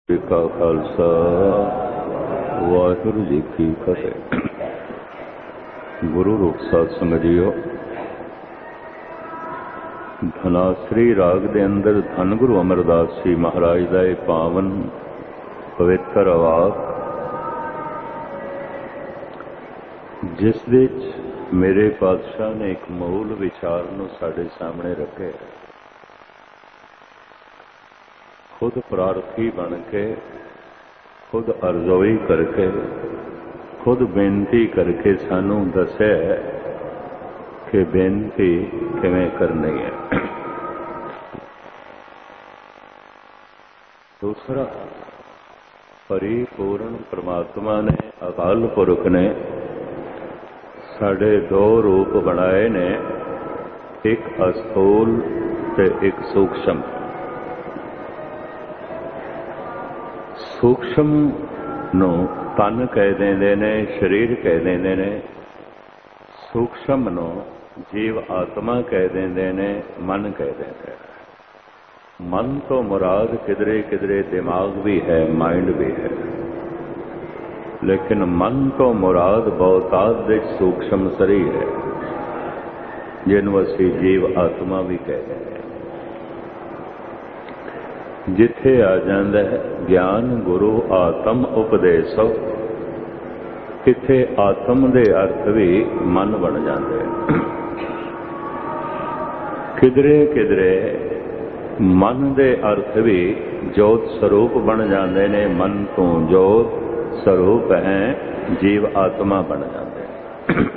ਜੀ ਕਾ ਖਾਲਸਾ ਵਾਹਿਗੁਰੂ ਜੀ ਕੀ ਫਤਿਹ। ਗੁਰੂ ਰੂਪ ਸਾਧ ਸੰਗਤ ਜੀਓ, ਧਨਾਸਰੀ ਰਾਗ ਦੇ ਅੰਦਰ ਧੰਨ ਗੁਰੂ ਅਮਰਦਾਸ ਜੀ ਮਹਾਰਾਜ ਦਾ ਇਹ ਪਾਵਨ ਪਵਿੱਤਰ ਵਾਕ, ਜਿਸ ਵਿੱਚ ਮੇਰੇ ਪਾਤਸ਼ਾਹ ਨੇ ਇੱਕ ਮੂਲ ਵਿਚਾਰ ਨੂੰ ਸਾਡੇ ਸਾਹਮਣੇ ਰੱਖਿਆ। खुद प्रार्थी बन के, खुद अरजोई करके, खुद बेनती करके सानू दस्या कि बेनती किवें करनी है। दूसरा, परिपूर्ण परमात्मा ने, अकाल पुरख ने साढ़े दो रूप बनाए ने, एक अस्थूल ते एक सूक्ष्म। सूक्ष्म नूं तन कह देंदे ने, शरीर कह देंदे ने। सूक्ष्म नूं जीव आत्मा कह देंदे ने, मन कह देंदे ने। मन तो मुराद किधरे किधरे दिमाग भी है, माइंड भी है, लेकिन मन तो मुराद बहुतात दे सूक्ष्म शरीर है, जिन्हों असीं जीव आत्मा भी कह देंगे। जिथे आ जाता है ज्ञान गुरु आत्म उपदेशो, तिथे आत्म दे अर्थ भी मन बन जाते हैं। किधरे किधरे मन दे अर्थ भी जोत स्वरूप बन जाते ने। मन तो जोत स्वरूप है, जीव आत्मा बन जाते हैं।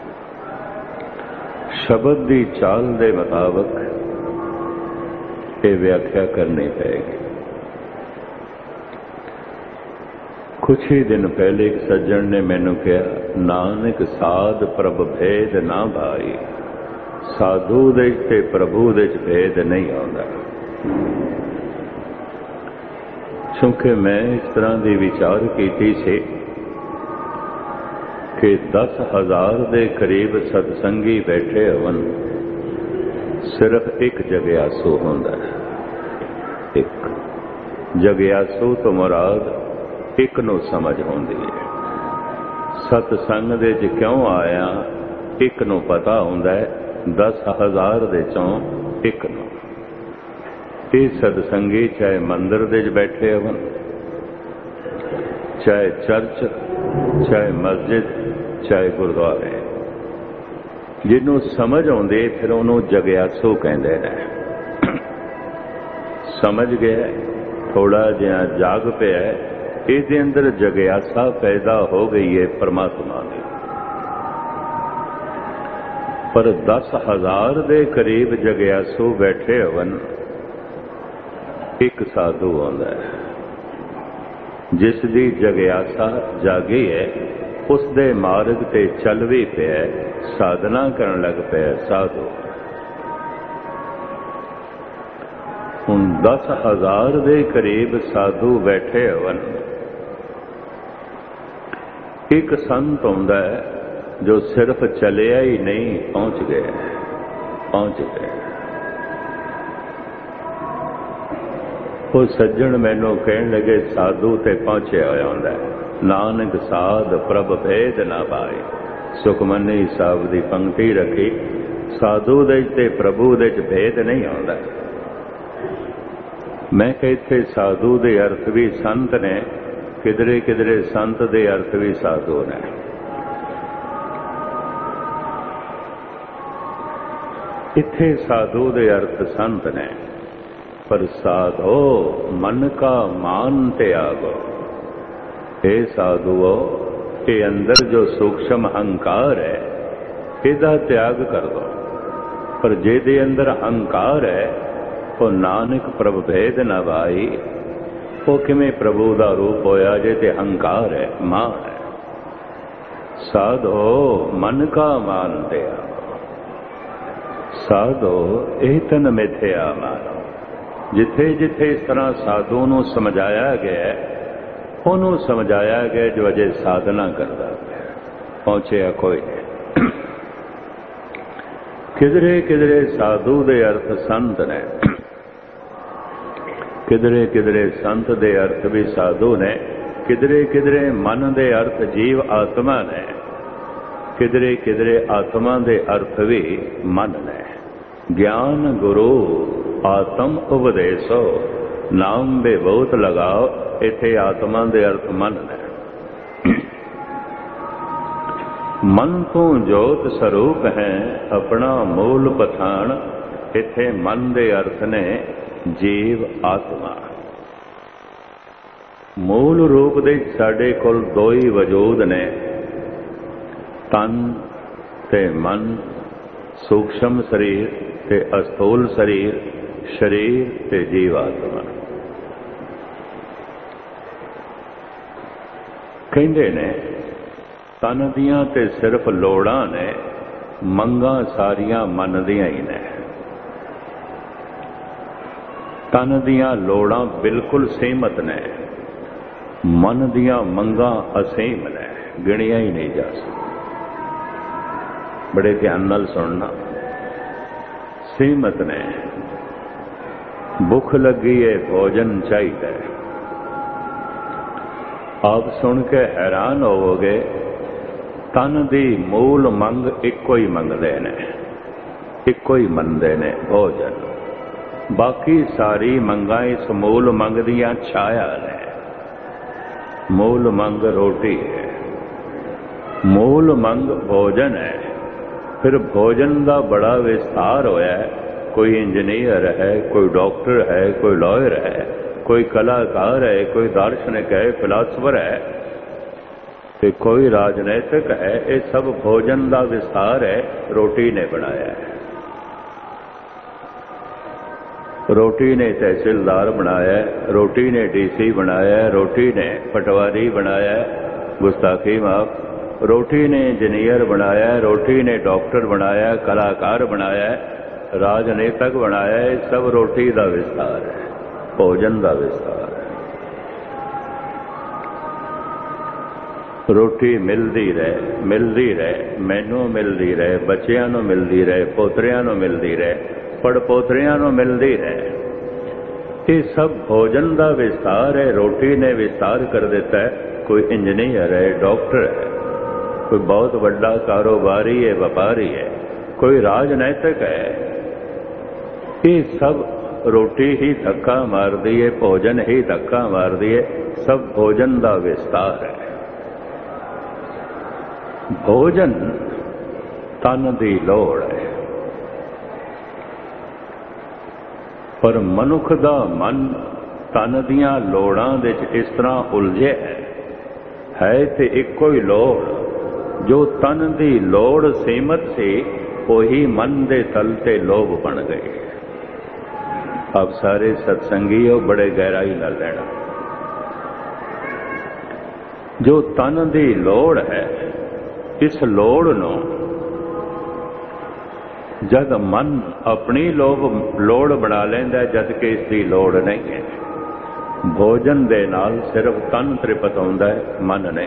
शब्द की चाल दे मुताबिक ये व्याख्या करनी पड़ेगी। कुछ ही दिन पहले एक सज्जन ने मैनू कहा, नानक साध प्रभ भेद ना भाई, साधु दे ते प्रभु दे भेद नहीं आता। क्योंकि मैं इस तरह की विचार की सी कि 10,000 के करीब सत्संगी बैठे हवन, सिर्फ एक जग्यासु होंदा है। एक जग्यासु तो मुराद एक नूं समझ होंदी है। सतसंग दे च क्यों आया, एक नूं पता होंदा है। 10,000 दे चों एक नूं। ये सतसंगी चाहे मंदिर दे च बैठे होवन, चाहे चर्च, चाहे मस्जिद, चाहे गुरुद्वारे, जिन्हों समझ आउंदी फिर उन्होंने जग्यासु कहते हैं। समझ गया, थोड़ा जिहा जाग पिया, इसके अंदर जग्यासा पैदा हो गई है परमात्मा की। पर 10,000 के करीब जग्यासु बैठे हवन, एक साधु आंदा है जिसकी जग्यासा जागी है, उसदे मार्ग ते चल भी पिया, साधना करन लग पिया साधु। हुण 10,000 के करीब साधु बैठे हवन, एक संत हुंदा है जो सिर्फ चलिया ही नहीं, पहुंच गया। पहुंच गया। वो सज्जन मैनू कहन लगे, साधु ते पहुंचे होया हुंदा है, नानक साध प्रभ भेद ना पाए। सुखमनी साहब की पंक्ति रखी, साधु दे ते प्रभु दे भेद नहीं आता। मैं कहते साधु दे अर्थ भी संत ने, किधरे किधरे संत दे अर्थ भी साधु ने। इत्थे साधु दे अर्थ संत ने, पर साधो मन का मान त्यागो। हे साधुओ, के अंदर जो सूक्ष्म अहंकार है, इसका त्याग कर दो। पर जेदे अंदर अहंकार है, वो नानक प्रभु भेद न भाई, वो किमें प्रभु का रूप होया जे ते अहंकार है, मान है। साधो मन का मान त्यागो, साधो एतन मिथ्या मानो। जिथे जिथे इस तरह साधु नूं समझाया गया है, उन्होंने समझाया गया जो अजे साधना करता पहुंचया कोई नहीं। किधरे किधरे साधु दे अर्थ संत ने, किधरे किधरे संत दे अर्थ भी साधु ने, किधरे किधरे मन दे अर्थ जीव आत्मा ने, किधरे किधरे आत्मा दे अर्थ भी मन ने। ज्ञान गुरु आत्म उपदेशो नाम बे बहुत लगाओ, इथे आत्मा दे अर्थ मन ने। मन तो जोत स्वरूप है अपना मूल पछाण, इथे मन दे अर्थ ने जीव आत्मा। मूल रूप दे साडे कोल दो ही वजूद ने, तन ते मन, सूक्ष्म शरीर ते अस्थूल शरीर, शरीर ते जीव आत्मा। कहंदे ने तन दियां ते सिर्फ लोड़ां ने, मंगां सारियां मन दियां ही ने। तन दियां लोड़ां बिल्कुल सीमित ने, मन दियां मंगां असीम ने, गिणिया ही नहीं जा सकती। बड़े ध्यान नाल सुनना। सीमित ने, भुख लगी है भोजन चाहिए। आप सुन के हैरान होवोगे, तन दी मूल मंग इको ही मंगदे ने, इको ही मनदे ने, भोजन। बाकी सारी मंगां इस मूल मंग दियां छाया ने। मूल मंग रोटी है, मूल मंग भोजन है। फिर भोजन का बड़ा विस्तार होया है। कोई इंजीनियर है, कोई डॉक्टर है, कोई लॉयर है, कोई कलाकार है, कोई दार्शनिक है, फिलासफर है, तो कोई राजनीतिक है। ये सब भोजन का विस्तार है, रोटी ने बनाया है। रोटी ने तहसीलदार बनाया है, रोटी ने डीसी बनाया है, रोटी ने पटवारी बनाया है, गुस्ताखी माफ। रोटी ने इंजीनियर बनाया है, रोटी ने डॉक्टर बनाया है, कलाकार बनाया है, राजनीतिक बनाया है। सब रोटी का विस्तार है, भोजन का विस्तार है। रोटी मिलती रहे, मैनू मिलती रहे, बच्चों नूं मिलती रहे, पोतरियां नूं मिलती रहे, पड़पोतरियां नूं मिलती रहे। ये सब भोजन का विस्तार है। रोटी ने विस्तार कर दिता है। कोई इंजीनियर है, डॉक्टर है, कोई बहुत बड़ा कारोबारी है, व्यापारी है, कोई राजनैतिक है। ये सब रोटी ही धक्का मारती है, भोजन ही धक्का मारती है। सब भोजन का विस्तार है। भोजन तन की लोड़ है, पर मनुख का मन तन दियां लोड़ां दे इस तरह उलझे है तो एको ही लोड़। जो तन की लोड़ सीमित सी, वही मन दे तल ते लोभ बन गए। अब सारे सत्संगी हो, बड़े गहराई नाल लेना। जो तन की लोड़ है, इस लोड़ नूं जद मन अपनी लोड़ बना लेंदा, जद कि इसकी लोड़ नहीं है। भोजन दे नाल सिर्फ तन तृप्त होंदा है, मन नहीं।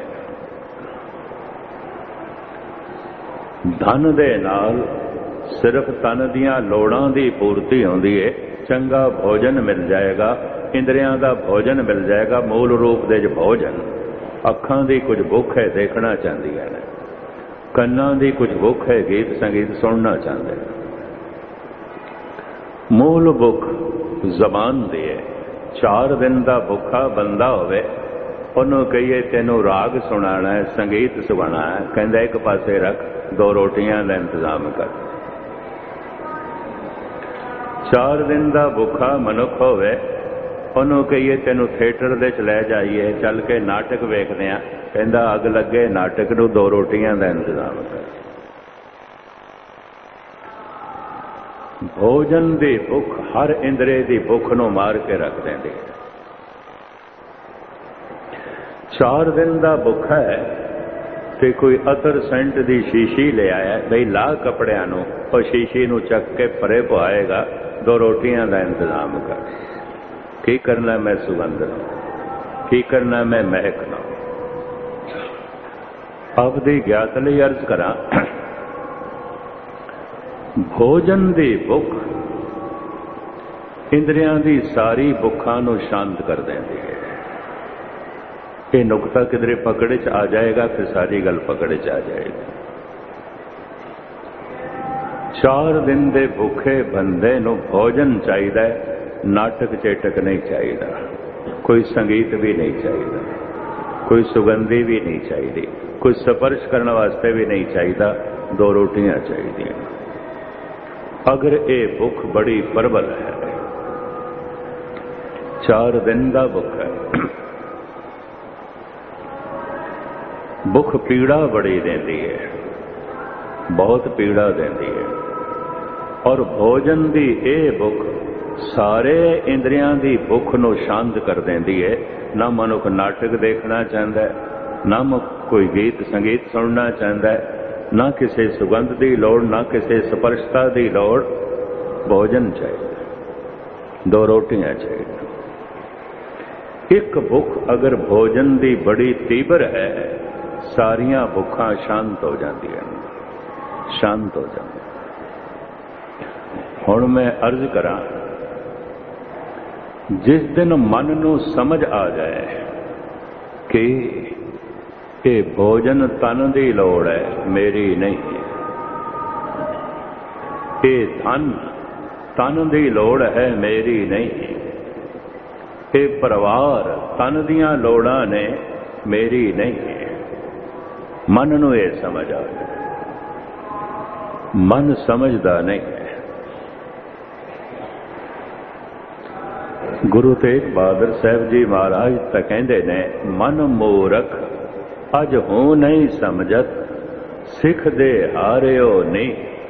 धन दे नाल सिर्फ तन दियां लोड़ां दी पूर्ति होंदी है। चंगा भोजन मिल जाएगा, इंद्रियां दा भोजन मिल जाएगा। मूल रूप दे भोजन। अखां दी कुछ भुख है, देखना चाहदियां ने। कन्नां दी कुछ भुख है, गीत संगीत सुनना चाहते हैं। मूल भुख जबान दी है। 4 दिन का भुखा बंदा होवे, उन्होंने कहिए तेनों राग सुनाना है, संगीत सुनाना है, कहंदा एक पासे रख, 2 रोटियां का इंतजाम कर। 4 दिन का भुखा मनुख होवे, उन्होंने कहिए तेनों थिएटर दे च लै जाइए, चल के नाटक वेखदे आ, कहंदा अग लगे नाटक नूं, 2 रोटियां का इंतजाम कर। भोजन की भुख हर इंद्रिय की भुख नूं मार के रख देंदी है। 4 दिन का भुखा है तो कोई अतर सेंट की शीशी ले आया, बई ला कपड़ियां नूं, और शीशी नूं चक के परे पवाएगा, 2 रोटियां का इंतजाम कर। की करना मैं सुगंध लो, की करना मैं महक लो। आपदी ज्ञात लई अर्ज करा, भोजन की भुख इंद्रियां दी सारी भुखां नूं शांत कर देंदी है। ये नुकता किधरे पकड़े च आ जाएगा फिर सारी गल पकड़े च आ जाएगी। 4 दिन दे भुखे बंदे नूं भोजन चाहिए, नाटक चेटक नहीं चाहिए, कोई संगीत भी नहीं चाहिए, कोई सुगंधी भी नहीं चाहिए, कोई स्पर्श करने वास्ते भी नहीं चाहिए, 2 रोटियां चाहिए। अगर ये भुख बड़ी प्रबल है, 4 दिन का भुख है, भुख पीड़ा बड़ी देती है, बहुत पीड़ा देती है। और भोजन की यह भुख सारे इंद्रियां की भुख नूं शांत कर देती है। ना मनुख नाटक देखना चाहता है, ना कोई गीत संगीत सुनना चाहता है, ना किसी सुगंध की लोड़, ना किसी स्पर्शता की लोड़। भोजन चाहिए, 2 रोटियां चाहिए। एक भुख अगर भोजन की बड़ी तीव्र है, सारियां भुखां शांत हो जांदियां, शांत हो जांदियां। हुण मैं अर्ज करा, जिस दिन मन नूं समझ आ जाए कि ये भोजन तन की लोड़ है, मेरी नहीं, ये धन तन की लोड़ है, मेरी नहीं, ये परिवार तन दियां लोड़ां ने, मेरी नहीं, मन नूं ये समझ आ जाए। मन समझदा नहीं है। गुरु तेग बहादुर साहब जी महाराज तो कहते ने, मन मूरख अज हूं नहीं समझत, सिख दे हारियो नहीं।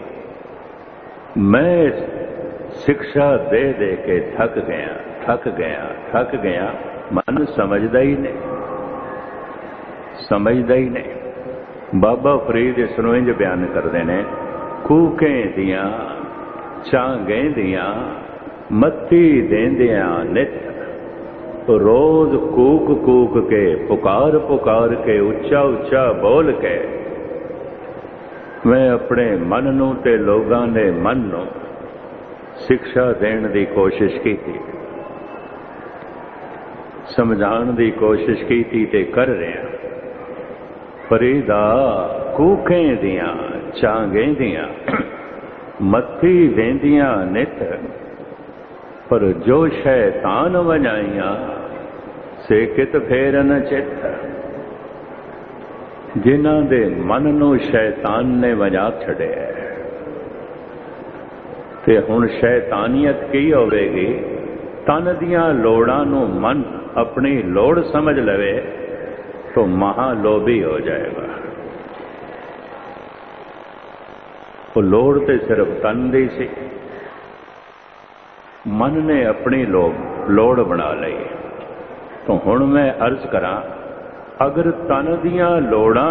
मैं शिक्षा दे दे के थक गया, थक गया, थक गया। मन समझदा ही नहीं, समझदा ही नहीं। बाबा फरीद इस नूं इंज बयान करते हैं, कूकें दियां चांगें दियां मत्ती देंदियां नित, तो रोज कूक कूक के पुकार पुकार के उच्चा उच्चा बोल के मैं अपने मन नूं ते लोगां दे मन नूं शिक्षा देण दी कोशिश की थी, समझाण दी कोशिश की थी ते कर रहा। फरीदा कूकें दियां चांगें दियां मत्ती देंदियां नित, पर जो शैतान वजाइया से कित फेरन चित। जिन्हां दे मन नूं शैतान ने वजा छड़िया ते हुण शैतानियत की होवेगी, तन दियां लोड़ां नूं मन अपनी लोड़ समझ लवे तो महालोभी हो जाएगा। वो लोड़ ते सिर्फ तन दी सी, मन ने अपनी लोड़ बना ली। तो हुण मैं अर्ज करा, अगर तन दियां लोड़ां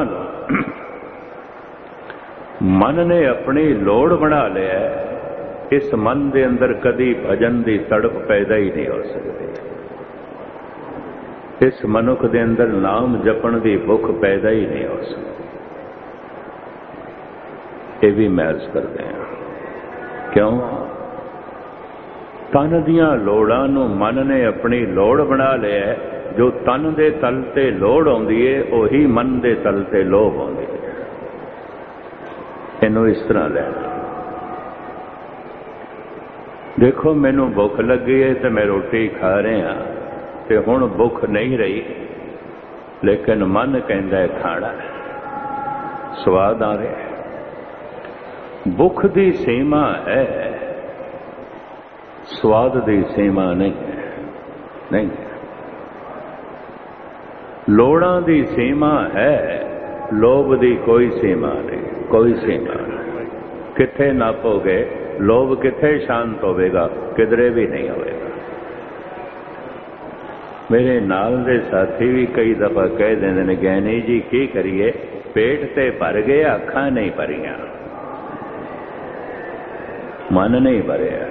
मन ने अपनी लोड़ बना लिया, इस मन के अंदर कदी भजन की तड़प पैदा ही नहीं हो सकती। इस मनुख के अंदर नाम जपण की भुख पैदा ही नहीं हो सकती। ये भी मैं अर्ज करते हैं, क्यों? तन दियां लोड़ां नूं मन ने अपनी लोड़ बना लिया है। जो तन दे तल ते लोड़ आउंदी है, उही मन दे तल ते लोभ आउंदी है। इनू इस तरह लेना। देखो, मैनू भुख लगी है तो मैं रोटी खा रहा, ते हुण भुख नहीं रही, लेकिन मन कहता है खाना है, स्वाद आ रहा है। भुख की सीमा है, स्वाद की सीमा नहीं है, नहीं है। लोड़ां की सीमा है, लोभ की कोई सीमा नहीं, कोई सीमा नहीं। किथे नापोगे, लोभ किथे शांत होवेगा? किधरे भी नहीं होवेगा। मेरे नाल दे साथी भी कई दफा कह देंदे ने, ज्ञानी जी की करिए, पेट ते भर गए, अखां नहीं भरियां, मन नहीं भरिया।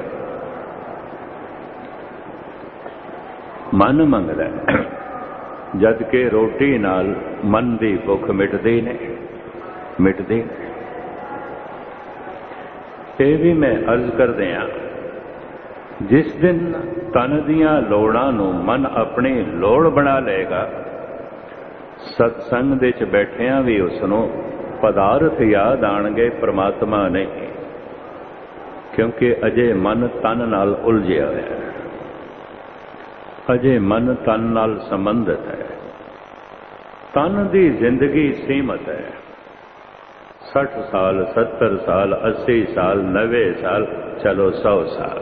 मन मंगदा जद के रोटी नाल मन की भुख मिटदी नहीं, मिटदी। ये भी मैं अर्ज कर दिया, जिस दिन तन दियां लोड़ां नूं मन अपनी लोड़ बना लेगा, सत्संग दे च बैठियां भी उसनों पदार्थ याद आणगे, परमात्मा नहीं, क्योंकि अजे मन तन नाल उलझिया होया है, अजे मन तन नाल संबंधित है। तन दी जिंदगी सीमित है, 60 साल 70 साल 80 साल 90 साल, चलो 100 साल,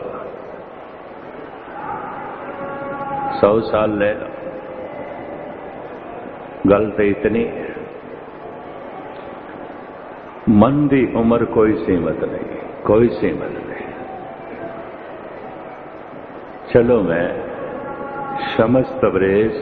100 साल ले लो, गल तो इतनी है। मन की उम्र कोई सीमित नहीं, कोई सीमित नहीं। चलो मैं शमस तबरेज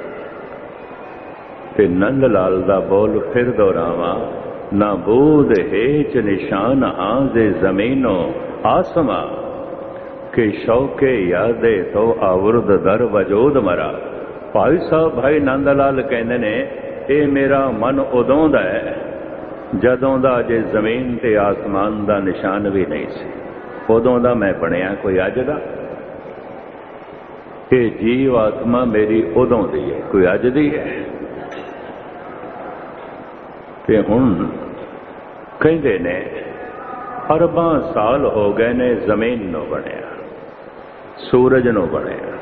ते नंद लाल दा बोल फिर दोहरावां। ना बूद हेच निशान आजे जमीनों आसमां, के शौके यादे तो आवुरद दर वजूद मरा। भाई साहब भाई नंद लाल कहते ने, ये मेरा मन उदों दा है जदों दा अजे जमीन ते आसमान दा निशान भी नहीं सी, उदों दा मैं बनिया, कोई अज दा। ये जीव आत्मा मेरी उदों दी है, कोई अज दी है। ते हुण कहंदे ने अरबां साल हो गए ने जमीन नूं बनिया, सूरज नूं बनिया,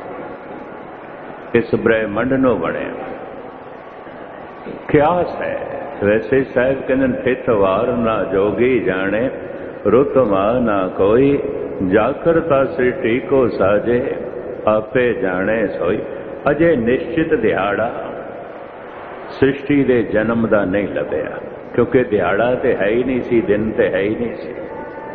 इस ब्रह्मंड नूं बनिया। क्यास है वैसे साहब कहते थित वार ना जोगी जाने, रुत मां ना कोई, जाकर ता सृष्टि को साजे, आपे जाने सोई। अजे निश्चित दिहाड़ा सृष्टि दे जन्म दा नहीं लभ्या, क्योंकि दिहाड़ा ते है ही नहीं सी, दिन ते है ही नहीं सी।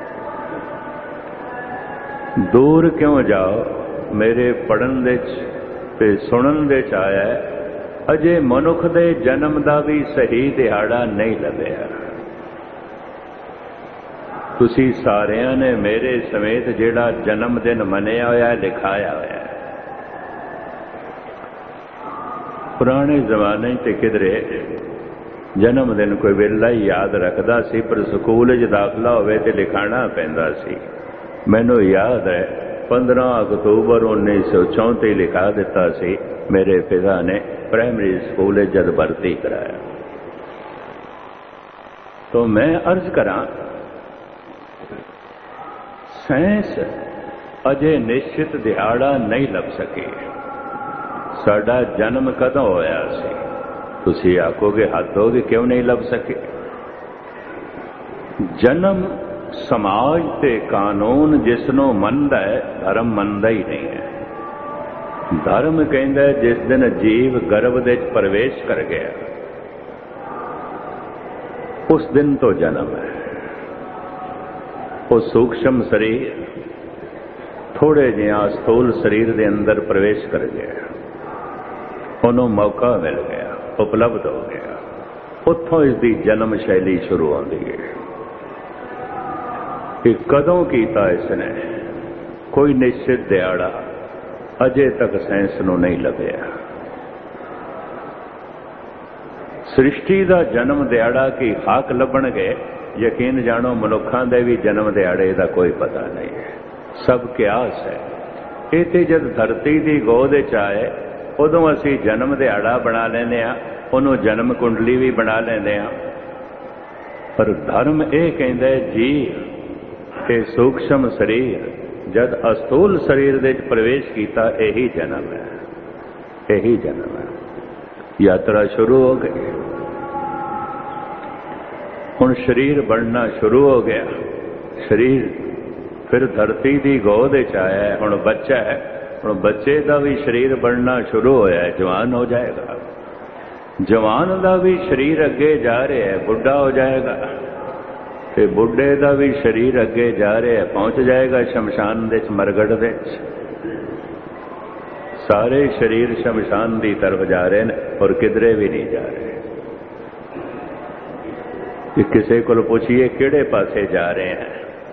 दूर क्यों जाओ मेरे पढ़न दे ते सुनन दे च आया है, अजे मनुख दे जन्म दा भी सही दिहाड़ा नहीं लभ्या। तुसी सारियां ने मेरे समेत जेड़ा जन्म दिन मनिया होया लिखाया होया है। पुराने जमाने ते किधरे जन्म दिन कोई वेला ही याद रखदा सी, पर स्कूल च दाखला होवे ते लिखाना पैंदा सी। मैनू याद है 15 अक्तूबर 1934 लिखा दिता सी मेरे पिता ने प्राइमरी स्कूल जद भर्ती कराया। तो मैं अर्ज करा, साइंस अजे निश्चित दिहाड़ा नहीं लभ सकी। साडा जन्म कदों होया सी? तुसी आखोगे हद होगी, क्यों नहीं लभ सके? जन्म समाज ते कानून जिसनों मनदा है, धर्म मनदा ही नहीं है। धर्म कहता है जिस दिन जीव गर्भ दे प्रवेश कर गया उस दिन तो जन्म है। वो सूक्ष्म शरीर थोड़े जिहा स्थूल शरीर के अंदर प्रवेश कर गया, उन्होंने मौका मिल गया, उपलब्ध हो गया, उत्थों इसकी जन्म शैली शुरू होती है। कि कदों कीता इसने कोई निश्चित दिहाड़ा अजे तक साइंस नूं नहीं लभ्या। सृष्टि का जन्म दिहाड़ा की हाक लभणगे, यकीन जानो मनुखों के भी जन्म दिहाड़े का कोई पता नहीं है, सब क्यास है। ये तो जब धरती की गोद च आए उदों असी जन्म दिहाड़ा बना लेने, उन्होंने जन्म कुंडली भी बना लेने। पर धर्म ये कहता है जी कि सूक्ष्म शरीर जद अस्थूल शरीर दे प्रवेश किया, यही जन्म है, यही जन्म है। यात्रा शुरू हो गई, हुण शरीर बनना शुरू हो गया। शरीर फिर धरती की गोद च आया है, हुण बच्चा है, हुण बच्चे का भी शरीर बनना शुरू होया है, जवान हो जाएगा। जवान का भी शरीर अगे जा रहा है, बुढ़ा हो जाएगा। ते बुढ़े का भी शरीर अगे जा रहा है, पहुंच जाएगा शमशान दे मरगड़ दे। सारे शरीर शमशान की तरफ जा रहे हैं और किधरे भी नहीं जा रहे। किसी को पूछिए किहड़े पासे जा रहे हैं?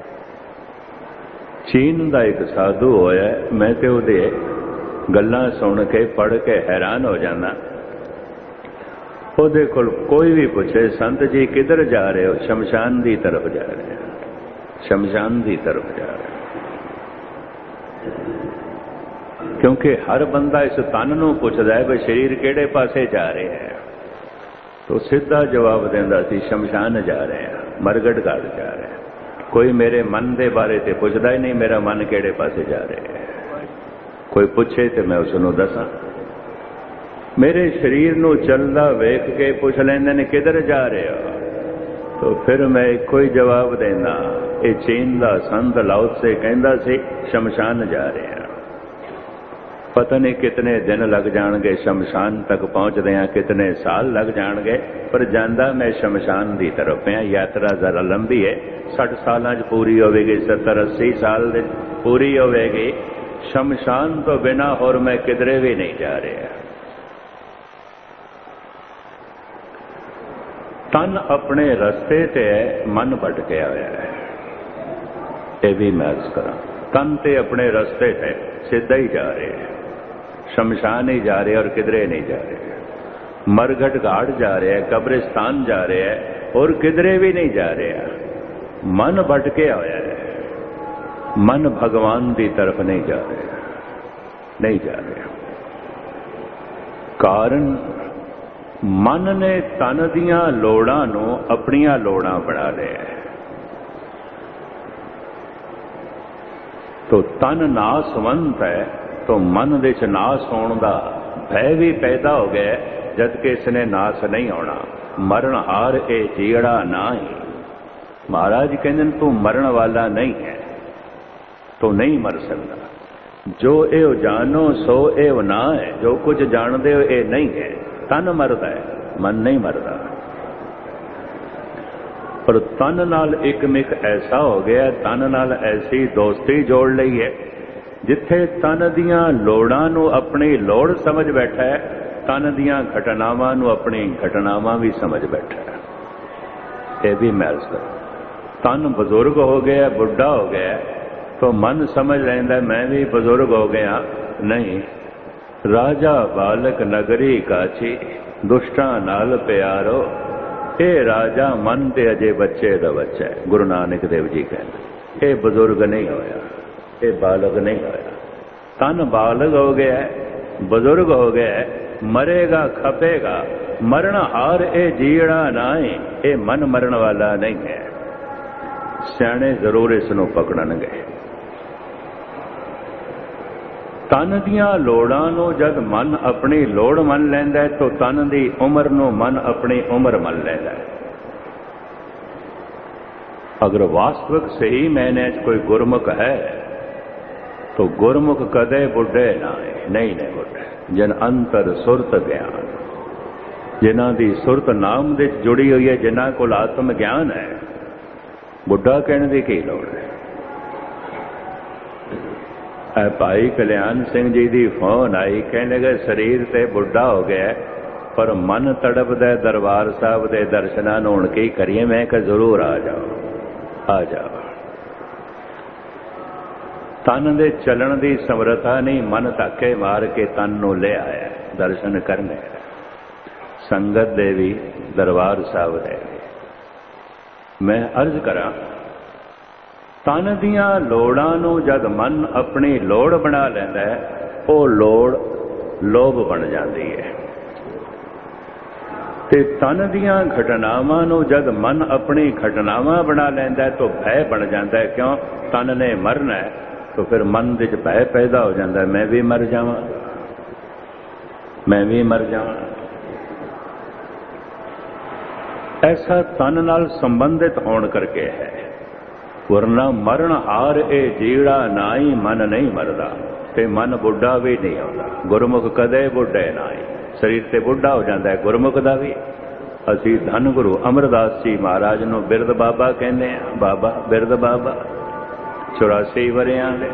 चीन का एक साधु होया, मैं तो उहदे गल्लां सुन के पढ़ के हैरान हो जाना। ਉਹਦੇ ਕੋਲ कोई भी पूछे संत जी किधर जा रहे हो? शमशान की तरफ जा रहे हैं, शमशान की तरफ जा रहे हैं। क्योंकि हर बंदा इस तन नूं पुछदा है भी शरीर किहड़े पासे जा रहा है, तो सीधा जवाब देंदा सी शमशान जा रहे हैं, मरगट घाट जा रहे हैं। कोई मेरे मन के बारे ते पुछदा ही नहीं मेरा मन किहड़े पासे जा रहा है। कोई पूछे तो मैं उसनूं दसां। मेरे शरीर नूं चलदा वेख के पुछ लैंदे ने किधर जा रहे हो, तो फिर मैं एको ही जवाब देना, ये चीन दा संत लाओ से कहंदा सी शमशान जा रहे हैं। पता नहीं कितने दिन लग जाएंगे शमशान तक पहुंचदे हैं, कितने साल लग जाएंगे, पर जांदा मैं शमशान की तरफ है। यात्रा जरा लंबी है, 60 साल पूरी होगी, 70-80 साल पूरी होगी। शमशान तो बिना और मैं किधरे भी नहीं जा रहा। तन अपने रस्ते ते मन भटकिया हुआ है, ये भी महसूस करा। तन ते अपने रस्ते थे सीधा ही जा रहे हैं, शमशान ही जा रहे और किधरे नहीं जा रहे। मरघट घाट जा रहे हैं, कब्रिस्तान जा रहे हैं और किधरे भी नहीं जा रहे हैं। मन भटकिया हुआ है, मन भगवान की तरफ नहीं जा रहे, नहीं जा रहे। कारण मन ने तन दियां लोड़ां नूं अपनियां लोड़ां बना लिया। तो तन नासवंत है, तो मन दे च नास होने का भय भी पैदा हो गया, जबकि इसने नास नहीं होना। मरण हार ए जीड़ा ना ही। महाराज कहते तू मरण वाला नहीं है, तो नहीं मर सकता। जो एव जानो सो एव ना है, जो कुछ जानते हो ये नहीं है। तन मरदा है, मन नहीं मरदा। पर तन नाल एक मिक ऐसा हो गया, तन नाल ऐसी दोस्ती जोड़ ली है, जिथे तन दियां लोड़ां नूं अपनी लोड़ समझ बैठा है, तन दियां घटनावां नूं अपनी घटनावां भी समझ बैठा है। यह भी महसूस कर। तन बुजुर्ग हो गया, बुढ़ा हो गया, तो मन समझ लेंदा मैं भी बुजुर्ग हो गया। नहीं, राजा बालक नगरी काची, दुष्टां नाल प्यारो। ये राजा मन ते अजे बच्चे दा बच्चा है। गुरु नानक देव जी कहते ये बुजुर्ग नहीं होया, ये बालक नहीं होया। तन बालक हो गया है, बुजुर्ग हो गया है, मरेगा खपेगा। मरण हार ए जीड़ा ना है, ये मन मरण वाला नहीं है। सियाणे जरूर इसनूं पकड़नगे। तन दियां लोड़ां नूं जद मन अपनी लोड़ मन लैंदा है, तो तन दी उम्र नूं मन अपनी उम्र मन लैंदा है। अगर वास्तविक सही मैने कोई गुरमुख है, तो गुरमुख कदे बुढ़े ना है, नहीं ने बुढ़े। जिन अंतर सुरत ज्ञान, जिन्हां दी सुरत नाम दे जुड़ी हुई है, जिन्हां कोल आत्म ज्ञान है, बुढ़ा कहने की की लोड़ है। भाई कल्याण सिंह जी की फोन आई, कहने लगे शरीर से बुढ़ा हो गया, पर मन तड़पदा दरबार साहब के दर्शनां नूं हुण की करिए। मैं कहा जरूर आ जाओ, आ जाओ। तन दे चलन की समर्था नहीं, मन धक्के मार के तन नूं ले आया दर्शन करने। संगत दे भी, दरबार साहब दे भी। मैं अर्ज करा, तन दियां लोड़ां नूं जद मन अपनी लोड़ बना लैंदा है, वो लोड़ लोभ बन जाती है। ते तन दियां घटनावां नूं जद मन अपनी घटनावां बना लैंदा है, तो भय बन जाता है। क्यों? तन ने मरना है, तो फिर मन विच भय पैदा हो जाता है, मैं भी मर जावां, मैं भी मर जावां। ऐसा तन नाल संबंधित होने करके है। वरना मरण हार ए जीड़ा ना ही, मन नहीं मरदा, ते मन बुढ़ा भी नहीं होता। गुरमुख कदे बुढ़े ना ही। शरीर ते बुढ़ा हो जाता है गुरमुख दा भी। असी धन गुरु अमरदास जी महाराज नूं बिरद बाबा कहने हैं। बाबा बिरद बाबा 84 वरियां दे।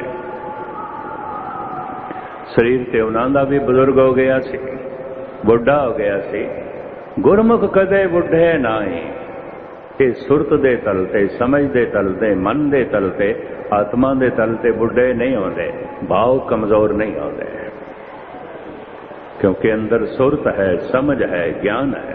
शरीर ते उन्हां दा भी बुजुर्ग हो गया सी, बुढ़ा हो गया सी। गुरमुख कदे बुढ़े ना ही। ये सुरत दे तलते, समझ दे तलते, मन दे तलते, आत्मा दे तलते बुढ़े नहीं होते, भाव कमजोर नहीं होते। क्योंकि अंदर सुरत है, समझ है, ज्ञान है,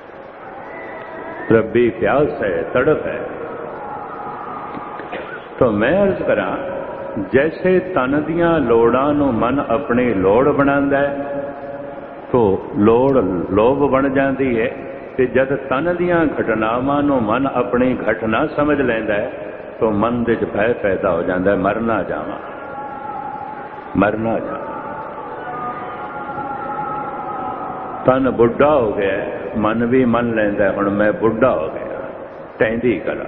रब्बी प्यास है, तड़प है। तो मैं अर्ज करा, जैसे तन दियां लोड़ां नूं मन अपनी लोड़ बनांदा है तो लोड़ लोभ बन जाती है, ते जद तन दियां घटनावां नूं मन अपनी घटना समझ लैंदा है तो मन दे च भय पैदा हो जाता है, मर ना जावां, मर ना जावां। तन बुढ़ा हो गया, मन भी मन लैंदा हुण मैं बुढ़ा हो गया, टहंदी करा,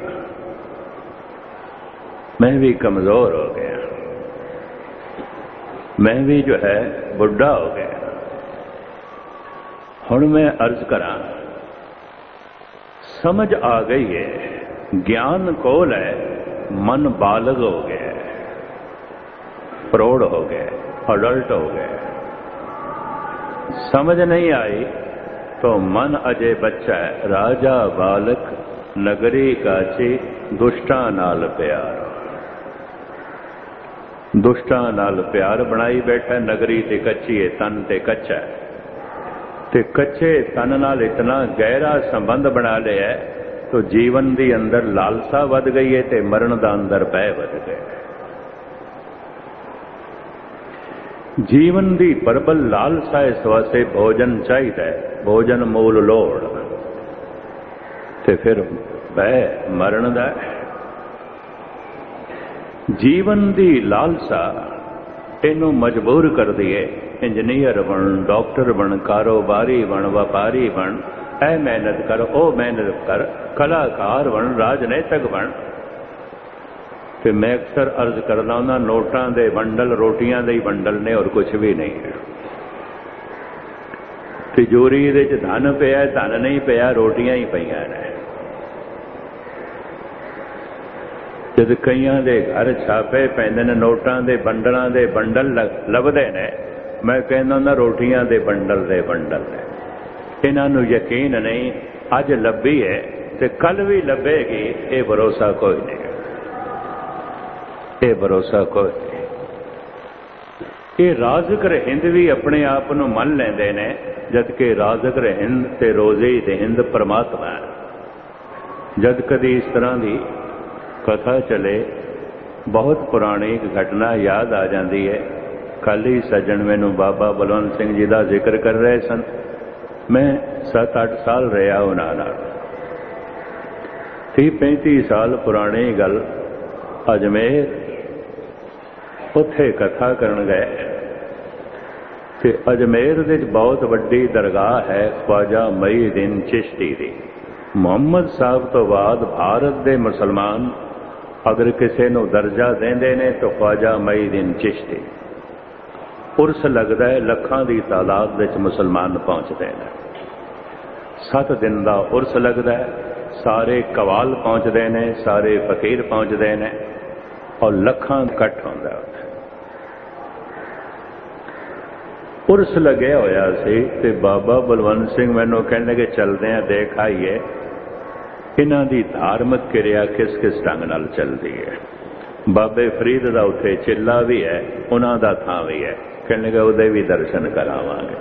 मैं भी कमजोर हो गया, मैं भी जो है बुढ़ा हो गया। हुण मैं अर्ज करा, समझ आ गई है, ज्ञान कोल है, मन बालग हो गया, प्रौढ़ हो गया, अडल्ट हो गया। समझ नहीं आई तो मन अजे बच्चा है, राजा बालक नगरी काची दुष्टां नाल प्यार, दुष्टां नाल प्यार बनाई बैठा। नगरी ते कच्ची है, तन ते कच्चा है, ते कच्चे तन नाल इतना गहरा संबंध बना लिया है तो जीवन दी अंदर लालसा वध गई है ते मरण दा अंदर भय वध गया। जीवन दी प्रबल लालसा इस वास्ते भोजन चाहिए, भोजन मूल लोड़, ते फिर भय मरण दा। जीवन दी लालसा इनू मजबूर कर दिए, इंजीनियर बन, डॉक्टर बन, कारोबारी बन, व्यापारी बन, ऐ मेहनत कर, ओ मेहनत कर, कलाकार बन, राजनीतिक बन। ते मैं अक्सर अर्ज करदा हुंदा, नोटां दे बंडल रोटियां दे ही बंडल ने, और कुछ भी नहीं है। तिजोरी दे च धन पिया, धन नहीं पिया, रोटियां ही पईयां ने। जद कईयां दे घर छापे पैंदे ने, नोटां दे बंडलां दे बंडल लभदे ने, मैं कहंदा हुंदा रोटियां दे बंडल ने। इन्हां नूं यकीन नहीं, अज लभी है ते कल भी लभेगी, ये भरोसा कोई नहीं, ये भरोसा कोई नहीं। ये राजगर हिंद भी अपने आप नूं मन लैंदे ने, जबकि राजगर हिंद ते रोजे ते हिंद परमात्मा है। जद कदी इस तरह की कथा चले, बहुत पुरानी एक घटना याद आ जाती है। कल ही सज्जन मैनू बाबा बलवंत सिंह जी का जिक्र कर रहे सन, मैं 7-8 साल रहा उन्होंने, 30-35 साल पुरानी गल। अजमेर उत्थे कथा करन गए, ते अजमेर दे बहुत वड्डी दरगाह है ख्वाजा मुईउद्दीन चिश्ती दी। मुहम्मद साहब तो बाद भारत दे मुसलमान अगर किसी नूं दर्जा देंदे ने तो ख्वाजा मुईउद्दीन चिश्ती। उर्स लगता है, लखां दी तादाद विच मुसलमान पहुँचते हैं। 7 दिन का उर्स लगता है, सारे कवाल पहुँचते हैं, सारे फकीर पहुँचते हैं और लखां इकट्ठ होंदा है। उर्स लगे होया सी ते बाबा बलवंत सिंह मैनू कहने लगे, चलते हैं देख आइए इन्हां दी धार्मिक क्रिया किस किस ढंग नाल चलती है। बाबे फरीद का उत्थे चिल्ला भी है, उन्हां दा थां भी है, कहने लगे उहदे भी दर्शन करावांगे।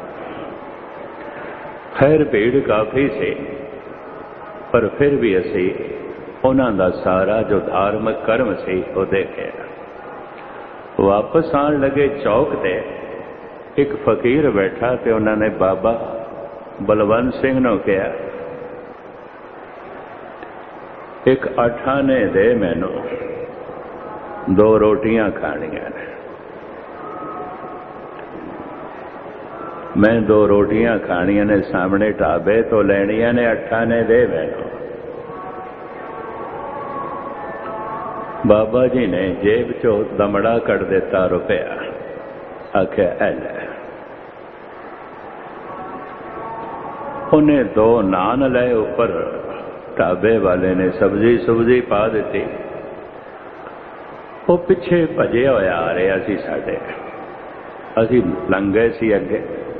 खैर भीड़ काफ़ी सी, पर फिर भी असी उन्हां दा सारा जो धार्मिक कर्म सी वो देखे। वापस आन लगे चौक ते, एक फकीर बैठा ते उन्होंने बाबा बलवंत सिंह नूं कहा, एक आठाने दे मैनू, 2 रोटियां खानियां ने। मैं 2 रोटियां खानियां ने, सामने ढाबे तो लैनियां ने, आठाने दे मैनू। बाबा जी ने जेब चो दमड़ा कट दिता रुपया, आख्या ऐ लै। उन्हें 2 नान लाए, ऊपर ढाबे वाले ने सब्जी सुब्जी पा दी। वो पिछे भजे होया आ रहा सी साडे, असी लंघ गए सी अगे।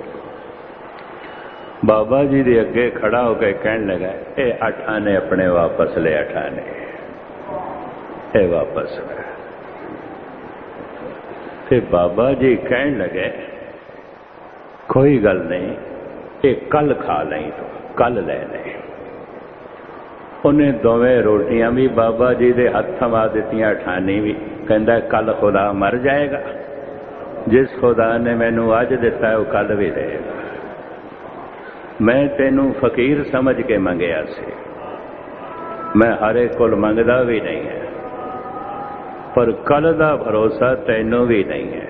बाबा जी दे अगे खड़ा होकर कहने लगा, ये 8 आने अपने वापस ले, 8 आने ये वापस ले। ते बाबा जी कहने लगे, कोई गल नहीं, ये कल खा लें, तो कल ले लें। ਉਹਨੇ ਦੋਵੇਂ ਰੋਟੀਆਂ ਵੀ ਬਾਬਾ ਜੀ ਦੇ ਹੱਥ ਥਮਾ ਦਿੱਤੀਆਂ। ਠਾਨੀ ਵੀ ਕਹਿੰਦਾ ਕੱਲ ਖੁਦਾ ਮਰ ਜਾਏਗਾ, ਜਿਸ ਖੁਦਾ ਨੇ ਮੈਨੂੰ ਅੱਜ ਦਿੱਤਾ ਉਹ ਕੱਲ ਵੀ ਦੇਗਾ। ਮੈਂ ਤੈਨੂੰ ਫਕੀਰ ਸਮਝ ਕੇ ਮੰਗਿਆ ਸੀ, ਮੈਂ ਹਰ ਇੱਕ ਕੋਲ ਮੰਗਦਾ ਵੀ ਨਹੀਂ ਹੈ, ਪਰ ਕੱਲ ਦਾ ਭਰੋਸਾ ਤੈਨੂੰ ਵੀ ਨਹੀਂ ਹੈ।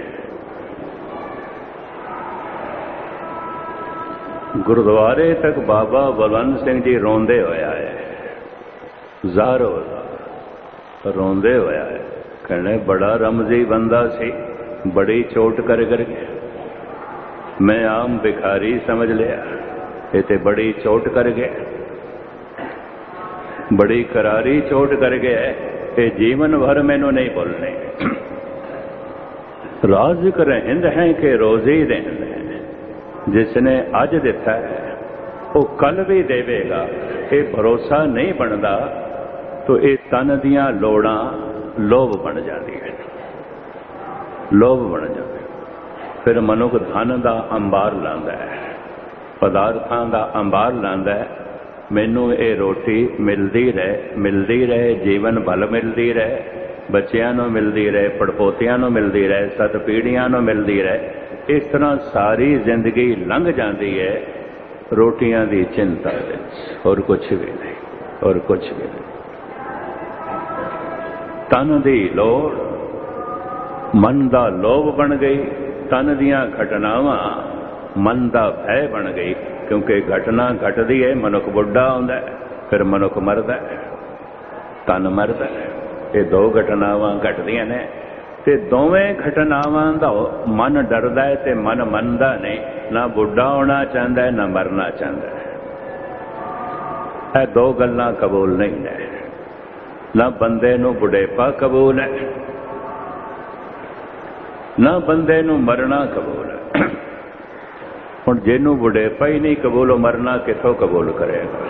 ਗੁਰਦੁਆਰੇ ਤੱਕ ਬਾਬਾ ਬਲਵੰਤ ਸਿੰਘ ਜੀ ਰੋਂਦੇ ਹੋਇਆ ਹੈ, ਜ਼ਾਰੋ ਰੋਂਦੇ ਹੋਇਆ ਹੈ। कहने बड़ा रमजी बंदा सी, बड़ी चोट कर गया, मैं आम भिखारी समझ लिया, ये ते बड़ी चोट कर गया, बड़ी करारी चोट कर गया, ये जीवन भर मैनू नहीं भूलने। राज़िक रहंद है कि रोज़ी देंद है, जिसने अज दिता है वो कल भी देवेगा। ये भरोसा नहीं बनता तो ये तन दियां लोड़ां लोभ बन जाती है, लोभ बन जाते। फिर मनुख धन का अंबार लांदा है, पदार्थां का अंबार लांदा है। मैनू ये रोटी मिलती रहे, जीवन भल मिलती रहे, बच्चियां नूं मिलती रहे, पड़पोतियां नूं मिलती रहे, सत पीढ़ियां नूं मिलती रहे। इस तरह सारी जिंदगी लंघ जाती है रोटियां की चिंता विच, और कुछ भी नहीं, और कुछ भी नहीं। तन दी लोड़ मन दा लोभ बन गई, तन दियां घटनावां मन दा भय बन गई। क्योंकि घटना घटदी है, मनुख बुढ़ा होंदा है, फिर मनुख मरदा है, तन मरदा है। ये दो घटनावां घटदियां ने, ते दोवें घटनावां दा मन डरदा है ते मन मनदा नहीं। ना बुढ़ा होना चाहता है, ना मरना चाहता है। ये दो गल्लां कबूल नहीं है। ना बंदे नूं बुढ़ेपा कबूल है, ना बंदे नूं मरना कबूल है। हुण जिन्हों बुढ़ेपा ही नहीं कबूल, मरना किथों कबूल करेगा?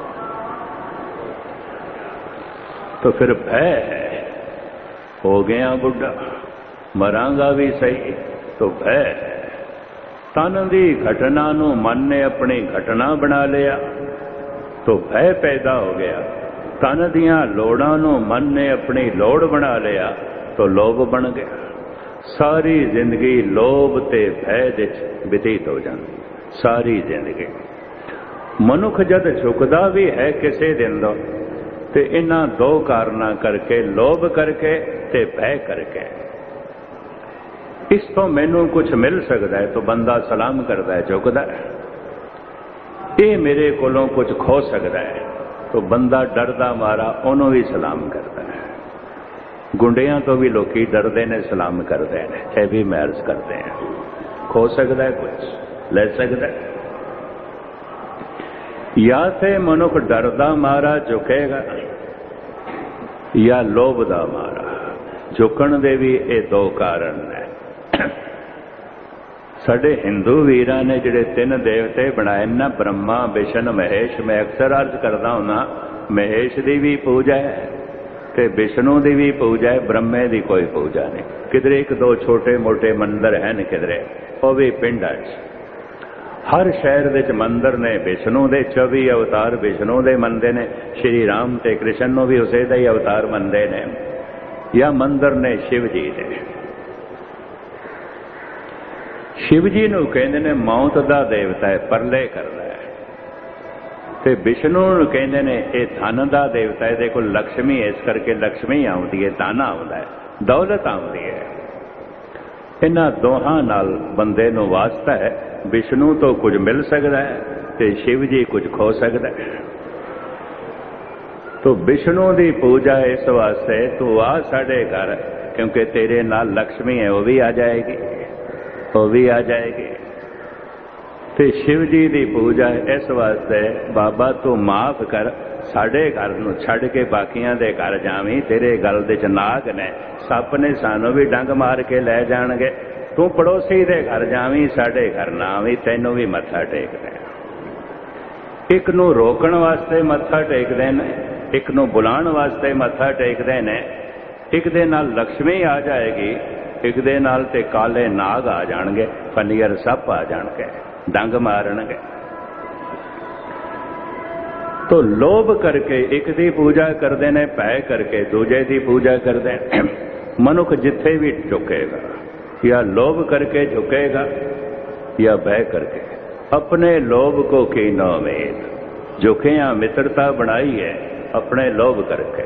तो फिर भय है, हो गया बुढ़ा, मरांगा भी सही, तो भय है। तन दी घटना नूं मन ने अपनी घटना बना लिया तो भय पैदा हो गया। तन दियां लोड़ां नूं मन ने अपनी लोड़ बना लिया तो लोभ बन गया। सारी जिंदगी लोभ ते भय दे व्यतीत हो जाती, सारी जिंदगी। मनुख जद झुकदा भी है किसी दिन दो ते इन्हां दो कारणा करके, लोभ करके ते भय करके। इस तो मैनू कुछ मिल सकता है तो बंदा सलाम करता है, झुकदा है। ये मेरे कोलों कुछ खो सकता है तो बंदा डरदा मारा उन्होंने भी सलाम करता है। गुंडियां तो भी लोग डरते ने, सलाम करते हैं, ये भी मैर्ज करते हैं। खो सकता है, कुछ ले सकता है। या तो मनुख डरदा मारा झुकेगा, या लोभ दा मारा। झुकण दे भी ये दो कारण है। साडे हिंदू वीरां ने जिहड़े 3 देवते बनाए ना, ब्रह्मा विष्णु महेश, मैं अक्सर अर्ज करदा हुंदा, महेश दी भी पूजा है ते विष्णु दी भी पूजा है, ब्रह्मे दी कोई पूजा नहीं। किधरे 1-2 छोटे मोटे मंदिर हैं, किधरे वो भी पिंडां च। हर शहर विच मंदिर ने विष्णु दे, 24 अवतार विष्णु दे मनदे ने। श्री राम ते कृष्ण नूं भी उसे दा ही अवतार मनदे ने। या मंदिर ने शिव जी दे। शिव जी नूं कहंदे ने मौत दा देवता है, परले करदा है। ते विष्णु नूं कहंदे ने ये धन दा देवता है, देखो लक्ष्मी, इस करके लक्ष्मी आउंदी है, धन आउंदा है, दौलत आउंदी है। इन्हां दोहां नाल बंदे नूं वास्ता है। विष्णु तो कुछ मिल सकता है ते शिव जी कुछ खो सकता है। तो विष्णु की पूजा इस वास्ते तू आ साडे घर, क्योंकि तेरे नाल लक्ष्मी है, वो भी आ जाएगी, वो भी आ जाएगी। ते शिव जी की पूजा इस वास्ते, बाबा तू माफ कर, साडे घर नूं छड्ड के बाकियां दे घर जावीं, तेरे गल दे च नाग ने, सप ने सानू भी डंग मार के लै जाणगे। तू पड़ोसी दे घर जावीं, साडे घर ना आवीं, तैनूं भी मत्था टेकदे। एक नूं रोकण वास्ते मत्था टेकदे ने, एक नूं बुलाण वास्ते मत्था टेकदे ने। एक दे नाल लक्ष्मी आ जाएगी, एक दे नाल ते काले नाग आ जाणगे, फनियर सप आ जाणगे, डंग मारनगे। तो लोभ करके एक दी पूजा करते ने, भै करके दूजे दी पूजा करते हैं। मनुख जिथे भी झुकेगा या लोभ करके झुकेगा या भय करके। अपने लोभ को की न उम्मीद, झुके या मित्रता बनाई है अपने लोभ करके।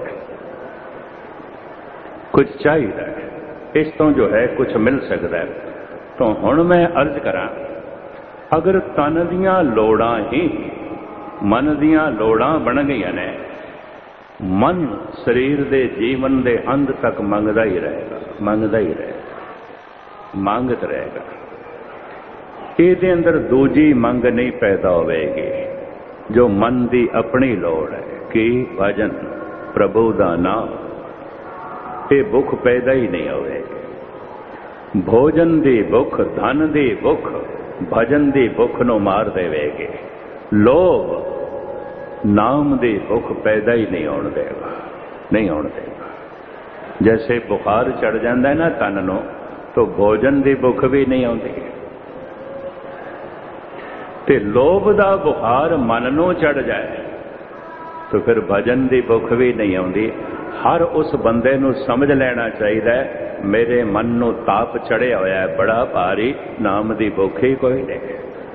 कुछ चाहिए इस तो जो है कुछ मिल सकता है। तो हुण मैं अर्ज करा, अगर तन दियां लोड़ां ही मन दियां लोड़ां बन गई ने, मन शरीर दे जीवन दे अंत तक मंगदा ही रहेगा, मंगदा ही रहेगा, मांगत रहेगा। ਇਹਦੇ अंदर दूजी मंग नहीं पैदा होगी जो मन की अपनी लोड़ है कि भजन प्रभु का नाम, ये भुख पैदा ही नहीं होगी। भोजन की भुख, धन की भुख, भजन की भुख नूं मार देवेगी। लोभ नाम की भुख पैदा ही नहीं होने देगा, नहीं होने देगा। जैसे बुखार चढ़ जाता है ना तन नूं, तो भोजन की भुख भी नहीं आती। ते लोभ का बुखार मन नूं चढ़ जाए तो फिर भजन की भुख भी नहीं आती। हर उस बंदे नूं समझ लेना चाहिए, मेरे मन नूं ताप चढ़िया होया है बड़ा भारी, नाम की भुख ही कोई नहीं।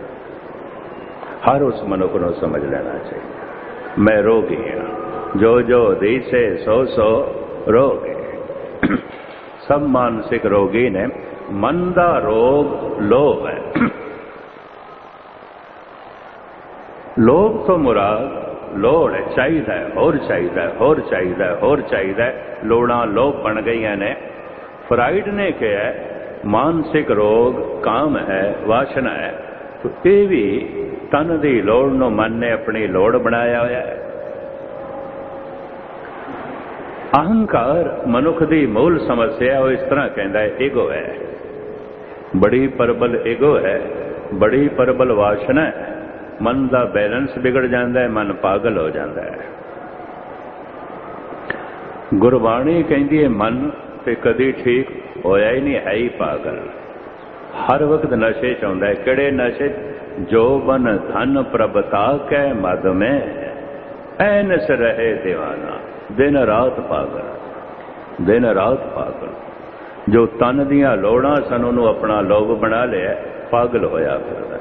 हर उस मनुख नूं समझ लेना चाहिए, मैं रोगी हाँ, जो जो दीसे सो सो रोगी। सब मानसिक रोगी ने। मन का रोग लोभ है। लोभ तो मुराद लोड़ है, चाहिए होर चाहिए, होर चाहिए, होर चाहिए। लोड़ा लोभ बन गई ने। फ्राइड ने कहा मानसिक रोग काम है, वासना है। तो ये भी तन की लोड़ नूं मन ने अपनी लोड़ बनाया होया है। अहंकार मनुख की मूल समस्या वो इस तरह कहता है, ईगो है, बड़ी प्रबल ईगो है, बड़ी प्रबल वासना है। मन का बैलेंस बिगड़ जाता है, मन पागल हो जाता है। गुरबाणी कहती है मन तो कदी ठीक होया ही नहीं, है ही पागल। हर वक्त नशे च आउंदा है। किहड़े नशे? जो बन धन प्रभता कै मद में, ऐनस रहे दीवाना। दिन रात पागल, दिन रात पागल। जो तन दियां लोड़ां सन उन्होंने अपना लोभ बना लिया, पागल होया फिरदा।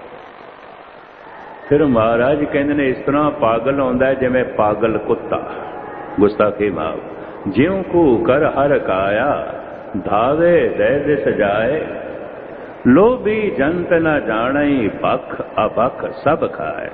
फिर महाराज कहते ने इस तरह पागल होंदा है जिवें पागल कुत्ता, गुस्ताखी माफ। ज्यों को कर हर काया, धावे दे दिस जाए। लोभी जंत न जाने, पख अपख सब खाए।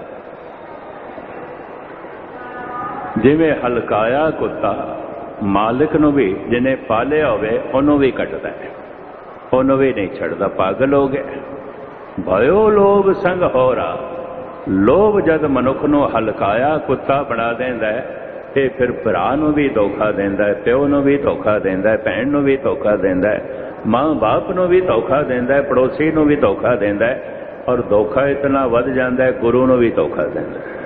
जिवें हलकाया कुत्ता मालिक नूं भी जिन्हें पालिया होवे उन्होंने भी कटदा है, उन्होंने भी नहीं छड़दा, पागल हो गया। भयो लोभ संग होरा। लोभ जद मनुख नूं हलकाया कुत्ता बना देंदा है, ते फिर भरा नूं भी धोखा देंदा है, प्यो नूं भी धोखा देंदा है, भैन नूं भी धोखा देंदा है, मां बाप नूं भी धोखा देंदा है, पड़ोसी नूं भी धोखा देंदा है। और धोखा इतना वध जांदा है गुरु नूं भी धोखा देंदा है।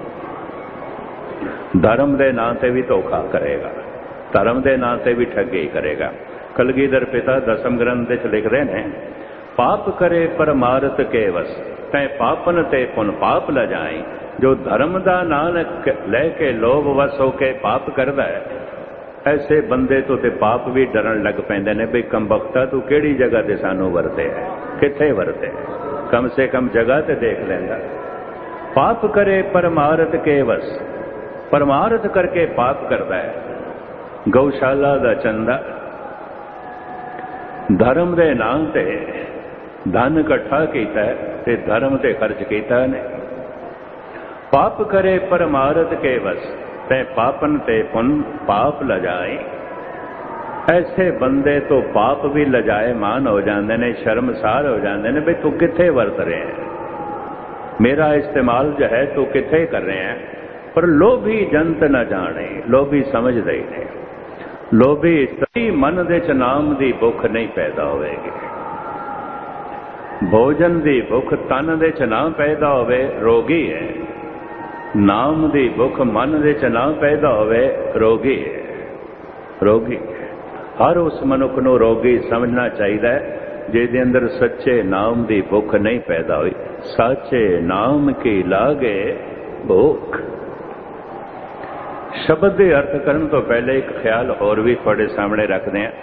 धर्म के नां ते भी धोखा करेगा, धर्म के नां ते भी ठगी करेगा। कलगीधर पिता दसम ग्रंथ विच लिखदे ने, पाप करे परमारथ के वस, तै पापन ते पुन पाप ल जाए। जो धर्म का नाम लैके लोभ वस होके पाप करता है, ऐसे बंदे तो ते पाप भी डरन लग पैंदे ने, बई कमबख्ता तू किहड़ी जगह ते सानू वरते है, किथे वरते है, कम से कम जगह ते देख लेंदा। पाप करे परमारथ के वस, परमारथ करके पाप करता है। गौशाला का चंदा धर्म के नाम ते धन इकट्ठा किया ते धर्म ते खर्च किया ने। पाप करे परमारथ के वस, ते पापन ते पुन पाप लजाए। ऐसे बंदे तो पाप भी लजाए मान हो जाते ने, शर्मसार हो जाते ने, भाई तू किथे वरत रहे हैं, मेरा इस्तेमाल जो है तू किथे कर रहे हैं। पर लोभी जंत न जाने, लोभी समझदे ही नहीं। लोभी सही मन दे च नाम दी भुख नहीं पैदा होवेगी। भोजन दी भुख तन दे च ना पैदा होवे, रोगी है। नाम दी भुख मन दे च ना पैदा होवे, रोगी है, रोगी है। हर उस मनुख नूं रोगी समझना चाहिए जिहदे अंदर सच्चे नाम दी भुख नहीं पैदा हुई। सच्चे नाम की लागे भूख, शब्द के अर्थ करने तो पहले एक ख्याल होर भी थोड़े सामने रखते हैं।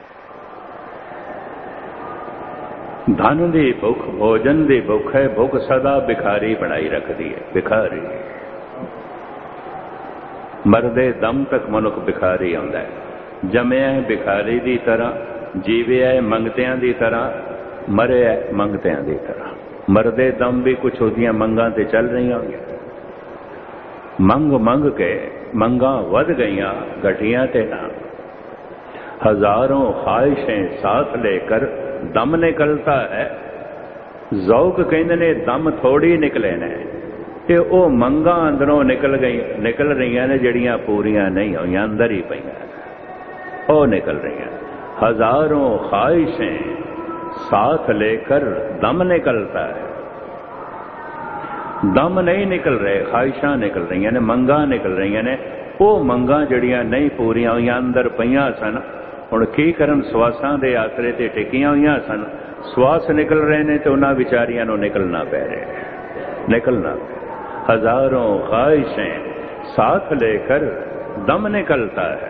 धन की भुख, भोजन की भुख है, भुख सदा भिखारी बनाई रखती है। भिखारी मरदे दम तक मनुख भिखारी आंदा है। जमया है भिखारी की तरह, जीविया है मंगतियां की तरह, मरिया है मंगतियां की तरह। मरदे दम भी कुछ उसदियां मंगां ते चल रही होंगी। मंग मंग के मंगां वध गईयां, घटियां ते ना। हजारों ख्वाहिशें साथ लेकर दम निकलता है। जौक कहते ने दम थोड़ी निकले ने, कि वो मंगां अंदरों निकल रही ने, जड़ियां पूरियां नहीं हुई, अंदर ही पईयां वो निकल रही हैं। हजारों ख्वाहिशें साथ लेकर दम निकलता है। दम नहीं निकल रहे, ख्वाहिशां निकल रही ने, मंगां निकल रही ने। वो मंगां जड़ियां नहीं पूरियां हुई अंदर पईयां सन, हुण की करन, सवासां दे आसरे ते टिकियां हुई सन। सवास निकल रहे ने तो उन्हां विचारियां नूं निकलना पै रहा, निकलना। हजारों ख्वाहिशें साथ लेकर दम निकलता है।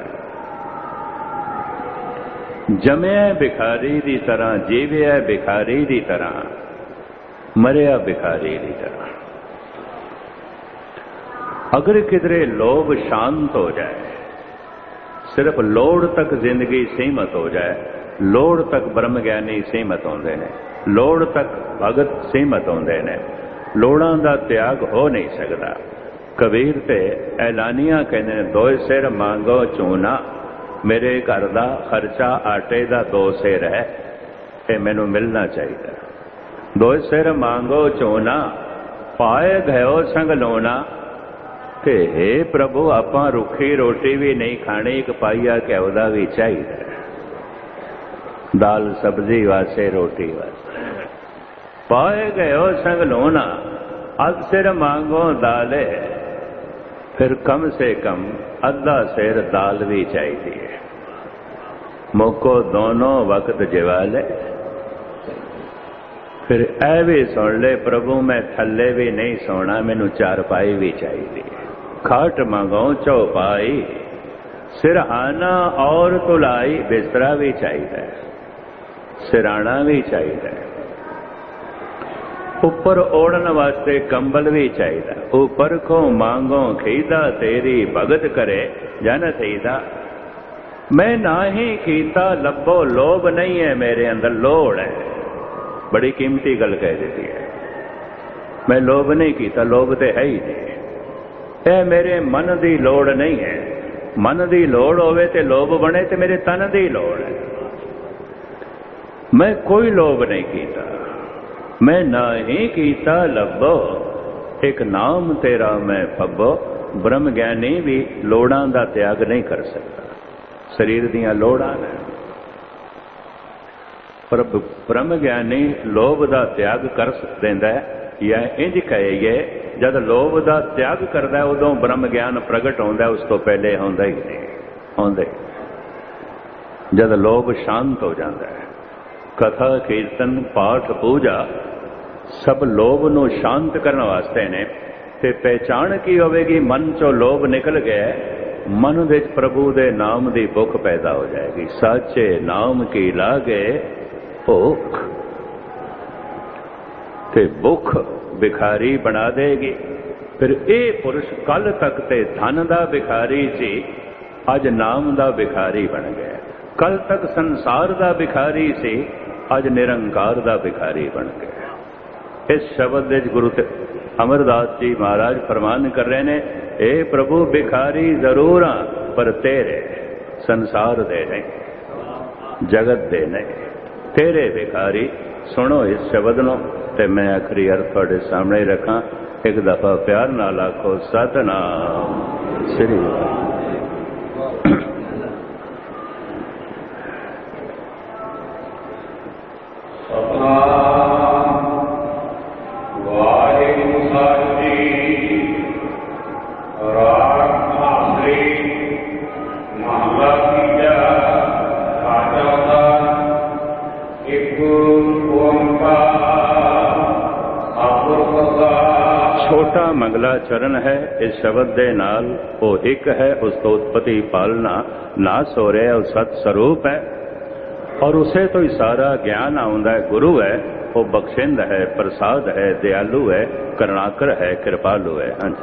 जमया भिखारी की तरह, जीविया भिखारी की तरह, मरिया भिखारी की तरह। अगर किधरे लोभ शांत हो जाए, सिर्फ लोड़ तक जिंदगी सीमित हो जाए, लोड़ तक ब्रह्म ज्ञानी सीमित होंदे ने, लोड़ तक भगत सीमित होंदे ने, लोड़ां दा त्याग हो नहीं सकता। कबीर ते ऐलानिया कहते हैं, दो सिर मांगो चूना, मेरे घर का खर्चा आटे का 2 सिर है, ये मैनू मिलना चाहिए। 2 सिर मांगो चूना, पाए गयो संग लोना। कि हे प्रभु, आपां रुखी रोटी भी नहीं खानी, एक पाइया घ्यो दा भी चाहिए। दाल सब्जी वास्ते, रोटी वास्ते। पाए गयो संग लोना, अध सिर मांगो दाले, फिर कम से कम अद्धा सिर दाल भी चाहिए। मुको दोनों वक्त जिवाले, फिर ऐ भी सुन ले प्रभु, मैं थल्ले भी नहीं सोना, मैनू चारपाई भी चाहिए। खाट मांगो चौपाई, सिरहाना और तुलाई, बिस्तरा भी चाहिए, सिराना भी चाहिए। ऊपर ओढ़न वास्ते कंबल भी चाहिए। ऊपर को मांगो खीदा, तेरी भगत करे जन थीदा। मैं ना ही कीता लब्बो, लोभ नहीं है मेरे अंदर, लोड़ है। बड़ी कीमती गल कह देती है। मैं लोभ नहीं कीता, लोभ तो है ही नहीं। यह मेरे मन की लोड़ नहीं है। मन की लोड़ होवे ते लोभ बने, तो मेरे तन की लोड़ है। मैं कोई लोभ नहीं कीता, मैं ना ही कीता लब्बो, एक नाम तेरा मैं फब्बो। ब्रह्म ज्ञानी भी लोड़ां दा त्याग नहीं कर सकता। शरीर दियां लोड़ां ने, पर ब्रह्म ज्ञानी लोभ दा त्याग कर देंदा है। या इंज कहिए, जब लोभ दा त्याग करता है उदों ब्रह्म ज्ञान प्रगट होंदा है, उस तो पहले होंदा ही नहीं, होंदा ही। जब लोभ शांत हो जाता है, कथा कीर्तन पाठ पूजा सब लोभ नूं शांत करने वास्ते ने। ते पहचान की होवेगी, मन चो लोभ निकल गया, मन विच प्रभु दे नाम दी भुख पैदा हो जाएगी। साचे नाम की लागे भुख, ते भुख भिखारी बना देगी। फिर ये पुरुष कल तक ते धन दा भिखारी सी, अज नाम दा भिखारी बन गया। कल तक संसार दा भिखारी सी, अज निरंकार दा भिखारी बन गया। इस शब्द विच गुरु अमरदास जी महाराज फरमान कर रहे ने, ए प्रभु भिखारी जरूर हाँ, पर तेरे संसार दे नहीं, जगत दे नहीं, तेरे भिखारी। सुनो इस शब्द नो, ते मैं आखिरी अर्थ तुहाडे सामने रखा। एक दफा प्यार नाल आखो, सतनाम श्री छोटा मंगला चरण है। इस शब्द दे नाल वो एक है, उस तो उत्पत्ति पालना नास हो रहा है, वो सत स्वरूप है और उसे तो ही सारा ज्ञान आउंदा है। गुरु है, वो बख्शिंद है, प्रसाद है, दयालु है, करुणाकर है, कृपालु है। हाँ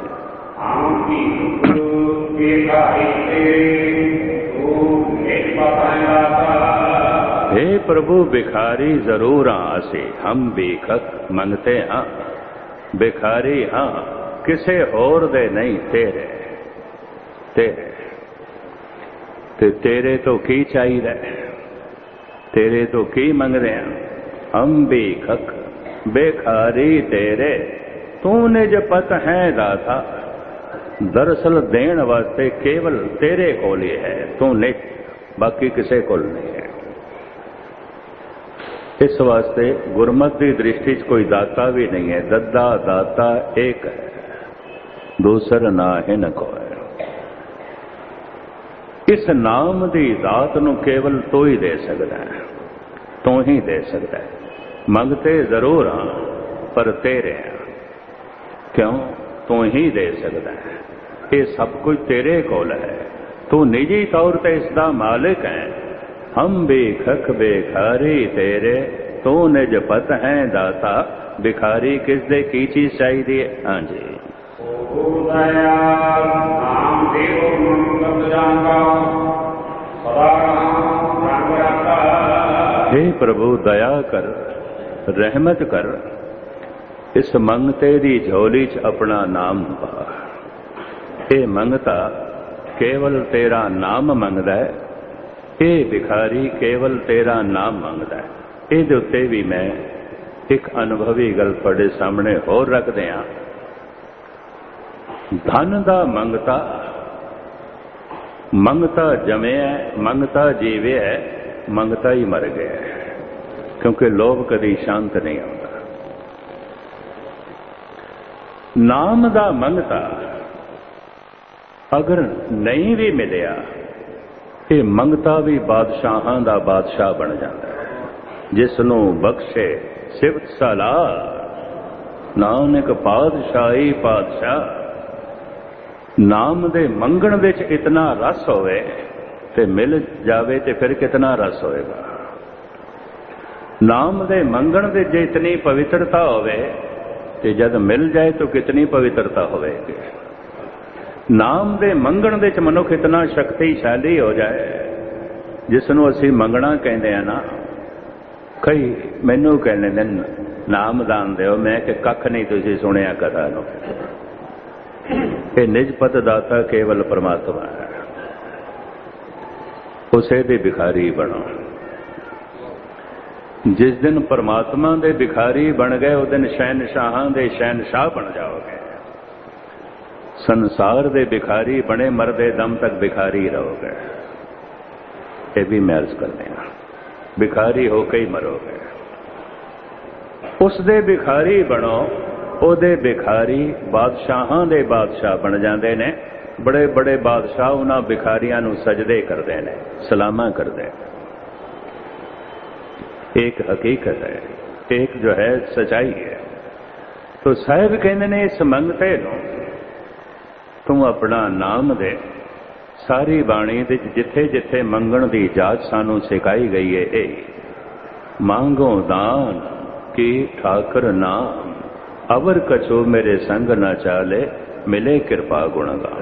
जी। हे प्रभु भिखारी जरूर आसे, हम भिखक मंगते हाँ, भिखारी हाँ, किसे होर दे नहीं, तेरे तेरे ते तेरे तो की चाहिए, तेरे तो की मंगते हैं। हम भिखक भिखारी तेरे, तू निज पत है दाता, दरअसल देण वास्ते केवल तेरे कोल ही है, तू निज, बाकी किसे कोल नहीं है। इस वास्ते गुरमत की दृष्टि कोई दाता भी नहीं है। दद्दा दाता एक है, दूसर ना हिन को है। इस नाम की दात नूं केवल तू ही दे सकता है, तू ही दे सकता है। मंगते जरूर हाँ पर तेरे हैं, क्यों? तू ही दे सकता है। ये सब कुछ तेरे कोल है, तू निजी तौर पर इसका मालिक है। हम भिखक भिखारी तेरे, तू निज पत है दाता, भिखारी किस दे की चीज चाहिए? हाँ जी। हे प्रभु दया कर, रहमत कर, इस मंगते दी झोली च अपना नाम पा। ये मंगता केवल तेरा नाम मंगदा है, ये भिखारी केवल तेरा नाम मंगदा है। ਇਹਦੇ ਉੱਤੇ भी मैं एक अनुभवी गल ਤੁਹਾਡੇ सामने होर रख दिया। धन का मंगता, मंगता जमिया, मंगता जीविया, मंगता ही मर गया, क्योंकि लोभ कभी शांत नहीं आता। नाम का मंगता अगर नहीं भी मिलिया, ये मंगता भी बादशाहां दा बादशाह बन जाता है। जिसनों बख्शे सिफत सलाह, नानक पातशाही पातशाह। नाम दे मंगण दे च इतना रस होवे ते मिल जावे ते फिर कितना रस होएगा। नाम दे मंगण दे जे इतनी पवित्रता होवे ते जद मिल जाए तो कितनी पवित्रता होवेगी। नाम दे मंगण दे च मनुख इतना शक्तिशाली हो जाए, जिसनों असी मंगना कहते हैं ना। कई मैनू कहने दिन नाम दान दो, मैं कि कख नहीं तुसी सुनिया कथा नो। ये निजपत दाता केवल परमात्मा है, उसे दे भिखारी बनो। जिस दिन परमात्मा दे भिखारी बन गए, उस दिन शहनशाहां दे शहनशाह बन जाओगे। संसार दे भिखारी बने मरदे दम तक भिखारी रहोगे। ये भी मैं अर्ज कर देना, भिखारी होके ही मरोगे। उस दे भिखारी बनो, ओदे भिखारी बादशाहां दे बादशाह बन जाते ने। बड़े बड़े बादशाह उन्हां भिखारियां नूं सजदे करते हैं, सलामा करते हैं। एक हकीकत है, एक जो है सच्चाई है। तो साहिब कहते ने इस मंगते नूं तू अपना नाम दे। सारी बाणी दे जिथे जिथे मंगण दी जाच सानू सिखाई गई है, ए मांगो दान की ठाकर नाम, अवर कछो मेरे संग न चाले, मिले कृपा गुणगान।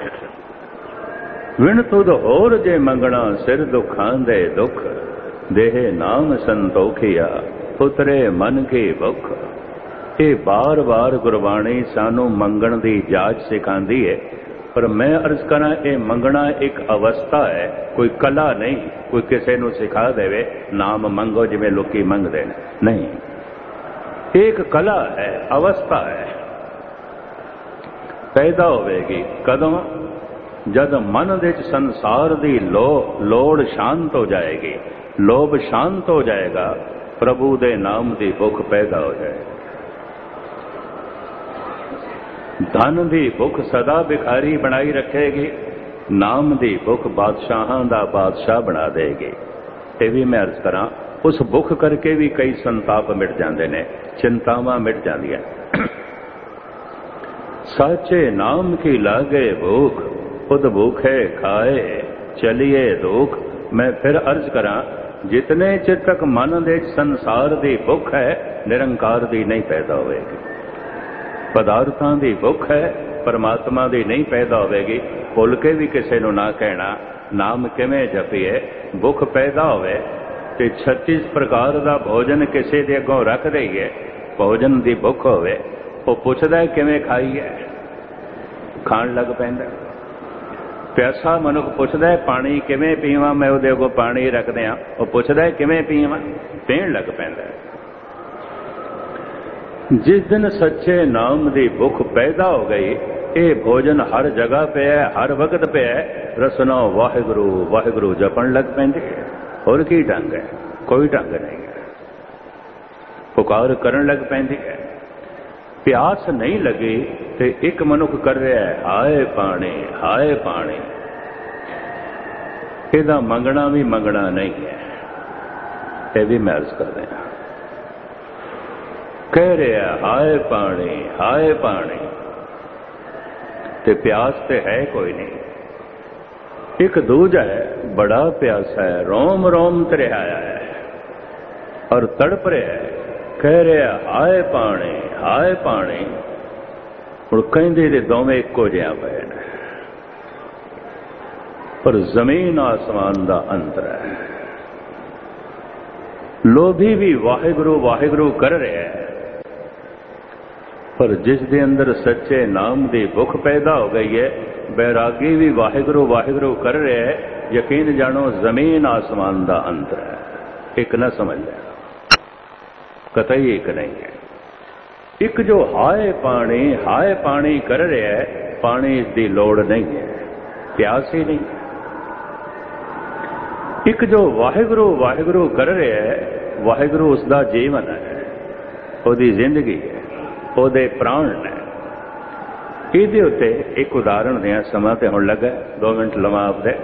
विण तुद होर जे मंगना, सिर दुखां दे दुख, देह नाम संतोखिया, उतरे मन की भुख। ये बार बार गुरबाणी सानू मंगण दी जाच सिखांदी है। पर मैं अर्ज करा, ये मंगना एक अवस्था है, कोई कला नहीं। कोई किसी नूं सिखा देवे नाम मंगो जिवें लोकी मंगदे नहीं। एक कला है, अवस्था है। पैदा होवेगी कदों? जद मन दे संसार दी लोड़ शांत हो जाएगी, लोभ शांत हो जाएगा, प्रभु दे नाम दी भुख पैदा हो जाएगी। धन दी भुख सदा भिखारी बनाई रखेगी, नाम दी भुख बादशाहां दा बादशाह बना देगी। ये भी मैं अर्ज करा, उस भुख करके भी कई संताप मिट जाते हैं, चिंतावां मिट जांदियां। साचे नाम की लागे भूख, खुद भूखे खाए चलिए दुख। मैं फिर अर्ज करा, जितने चिर तक मन दे संसार दी भुख है, निरंकार दी नहीं पैदा होएगी। पदार्थां दी भुख है, परमात्मा दी नहीं पैदा होएगी। भुल के भी किसी नूं ना कहना नाम किवें जपीए, भुख पैदा होवे ते 36 प्रकार दा भोजन किसी दे अगों रख दईए, भोजन दी भुख होवे, वो पुछदा है किवें खाईए, खाण लग पैंदा। प्यासा मनुख पुछदा है पानी किवें पीवां, मैं उहदे अगों पानी रख दियां, वो पुछदा है किवें पीवां, पीण लग पैंदा। जिस दिन सच्चे नाम दी भुख पैदा हो गई, ये भोजन हर जगह पे है, हर वक्त पे है, रसना वाहिगुरु वाहिगुरु जपण लग पैंदी है। और की ढंग है? कोई ढंग नहीं है। पुकार करन लग पैंदी है। प्यास नहीं लगी तो एक मनुख कर रहा है हाय पानी हाय पानी, इहदा मंगना भी मंगना नहीं है। यह भी मैं अर्ज कर रहा, कह रहा हाय पानी ते प्यास ते है कोई नहीं। एक दूजा है बड़ा प्यासा है, रोम रोम त्रिहाया है और तड़प रहा है, कह रहा हाय पानी, और कहते तो दोवें एको जिहा पए ने, पर जमीन आसमान का अंतर है। लोभी भी वाहिगुरु वाहिगुरु कर रहा है, पर जिस दे अंदर सच्चे नाम की भुख पैदा हो गई है, बैरागी भी वाहिगुरु वाहिगुरु कर रहे हैं, यकीन जानो जमीन आसमान का अंतर है। एक न समझ लेना, कतई एक नहीं है। एक जो हाय पानी कर रहे है, पानी की लोड़ नहीं है, प्यास ही नहीं है। एक जो वाहिगुरु वाहिगुरु कर रहे है, वाहिगुरु उसका जीवन है, उसकी जिंदगी है, ਉਹਦੇ प्राण ने। ਇਹਦੇ ਉੱਤੇ एक उदाहरण दिया, समा ते हुण लगा 2 मिनट लवां आपदे।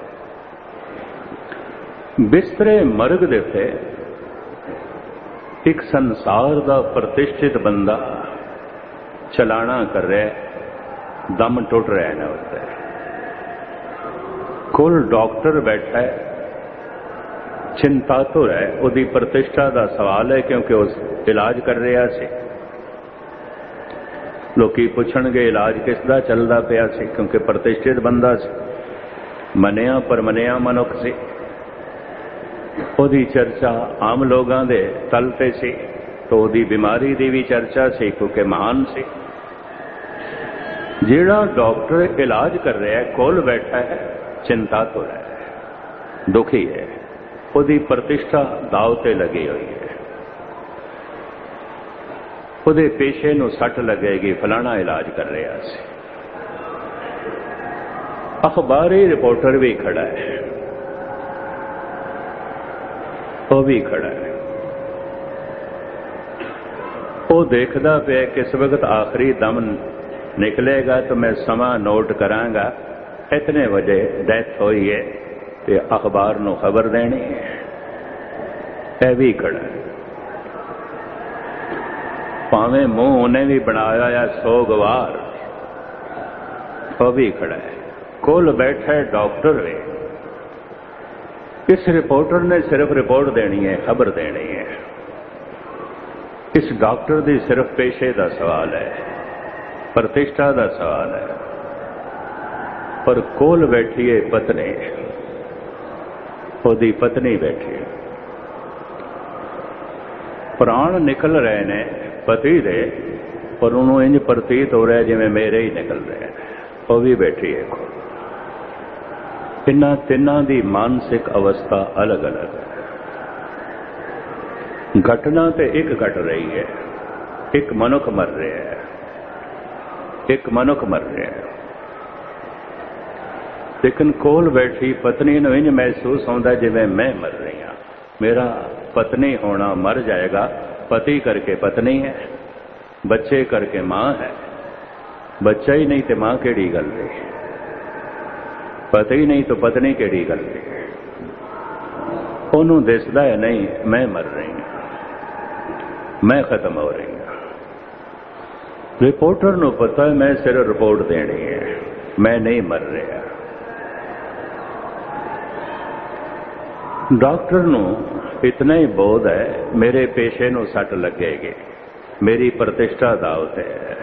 बिस्तरे मर्ग दे उत्ते एक संसार का प्रतिष्ठित बंदा चलाना कर रहा है, दम टुट रहा है ना उत्ते। कोल डॉक्टर बैठा है, चिंतातुर है, उसकी प्रतिष्ठा का सवाल है, क्योंकि उस इलाज कर रहा सी। लोकी पुछणगे इलाज किसदा चलदा पिया सी, क्योंकि प्रतिष्ठित बंदा सी, मनिया पर मनिया मनुख सी। ओदी चर्चा आम लोगों के तल पे सी, तो ओदी बीमारी की भी चर्चा सी, क्योंकि महान सी। जिहड़ा डॉक्टर इलाज कर रहा है, कोल बैठा है, चिंता तो है, दुखी है, ओदी प्रतिष्ठा दाव ते लगी हुई है, ਉਹਦੇ पेशे ਨੂੰ सट लगेगी, फलाना इलाज कर रहा सी। अखबारी रिपोर्टर भी खड़ा है, वो भी खड़ा है, वो देखदा पे किस वक्त आखिरी दम निकलेगा, तो मैं समा नोट करांगा, इतने बजे डेथ हुई है, तो अखबार नूं खबर देनी है। यह भी खड़ा है, भावें मुंह उन्हें भी बनाया 100 गवार, वो भी खड़ा है। कोल बैठा है डॉक्टर वे, इस रिपोर्टर ने सिर्फ रिपोर्ट देनी है, खबर देनी है। इस डॉक्टर की सिर्फ पेशे का सवाल है, प्रतिष्ठा का सवाल है। पर कोल बैठी है पत्नी, ओदी पत्नी बैठी है, प्राण निकल रहे ने पति दे, पर उन्होंने इंज प्रतीत हो रहा है जिवें मेरे ही निकल रहे हैं, वो भी बैठी है। इन्हां तिन्हां दी मानसिक अवस्था अलग अलग है। घटना तो एक घट रही है, एक मनुख मर रहा है, एक मनुख मर रहा है, लेकिन कोल बैठी पत्नी नूं इंज महसूस होंदा जिवें मैं मर रही हाँ, मेरा पत्नी होना मर जाएगा। पति करके पत्नी है, बच्चे करके मां है, बच्चा ही नहीं तो मां केड़ी गल रही, पति ही नहीं तो पत्नी केड़ी गल रही। उन्होंने दिसदा है नहीं मैं मर रही हूं, मैं खत्म हो रही हूं। रिपोर्टर नूं पता है मैं सिर्फ रिपोर्ट देनी है, मैं नहीं मर रहा। डॉक्टर नूं इतना ही बोध है मेरे पेशे नूं सट लगेगी, मेरी प्रतिष्ठा दाव ते है।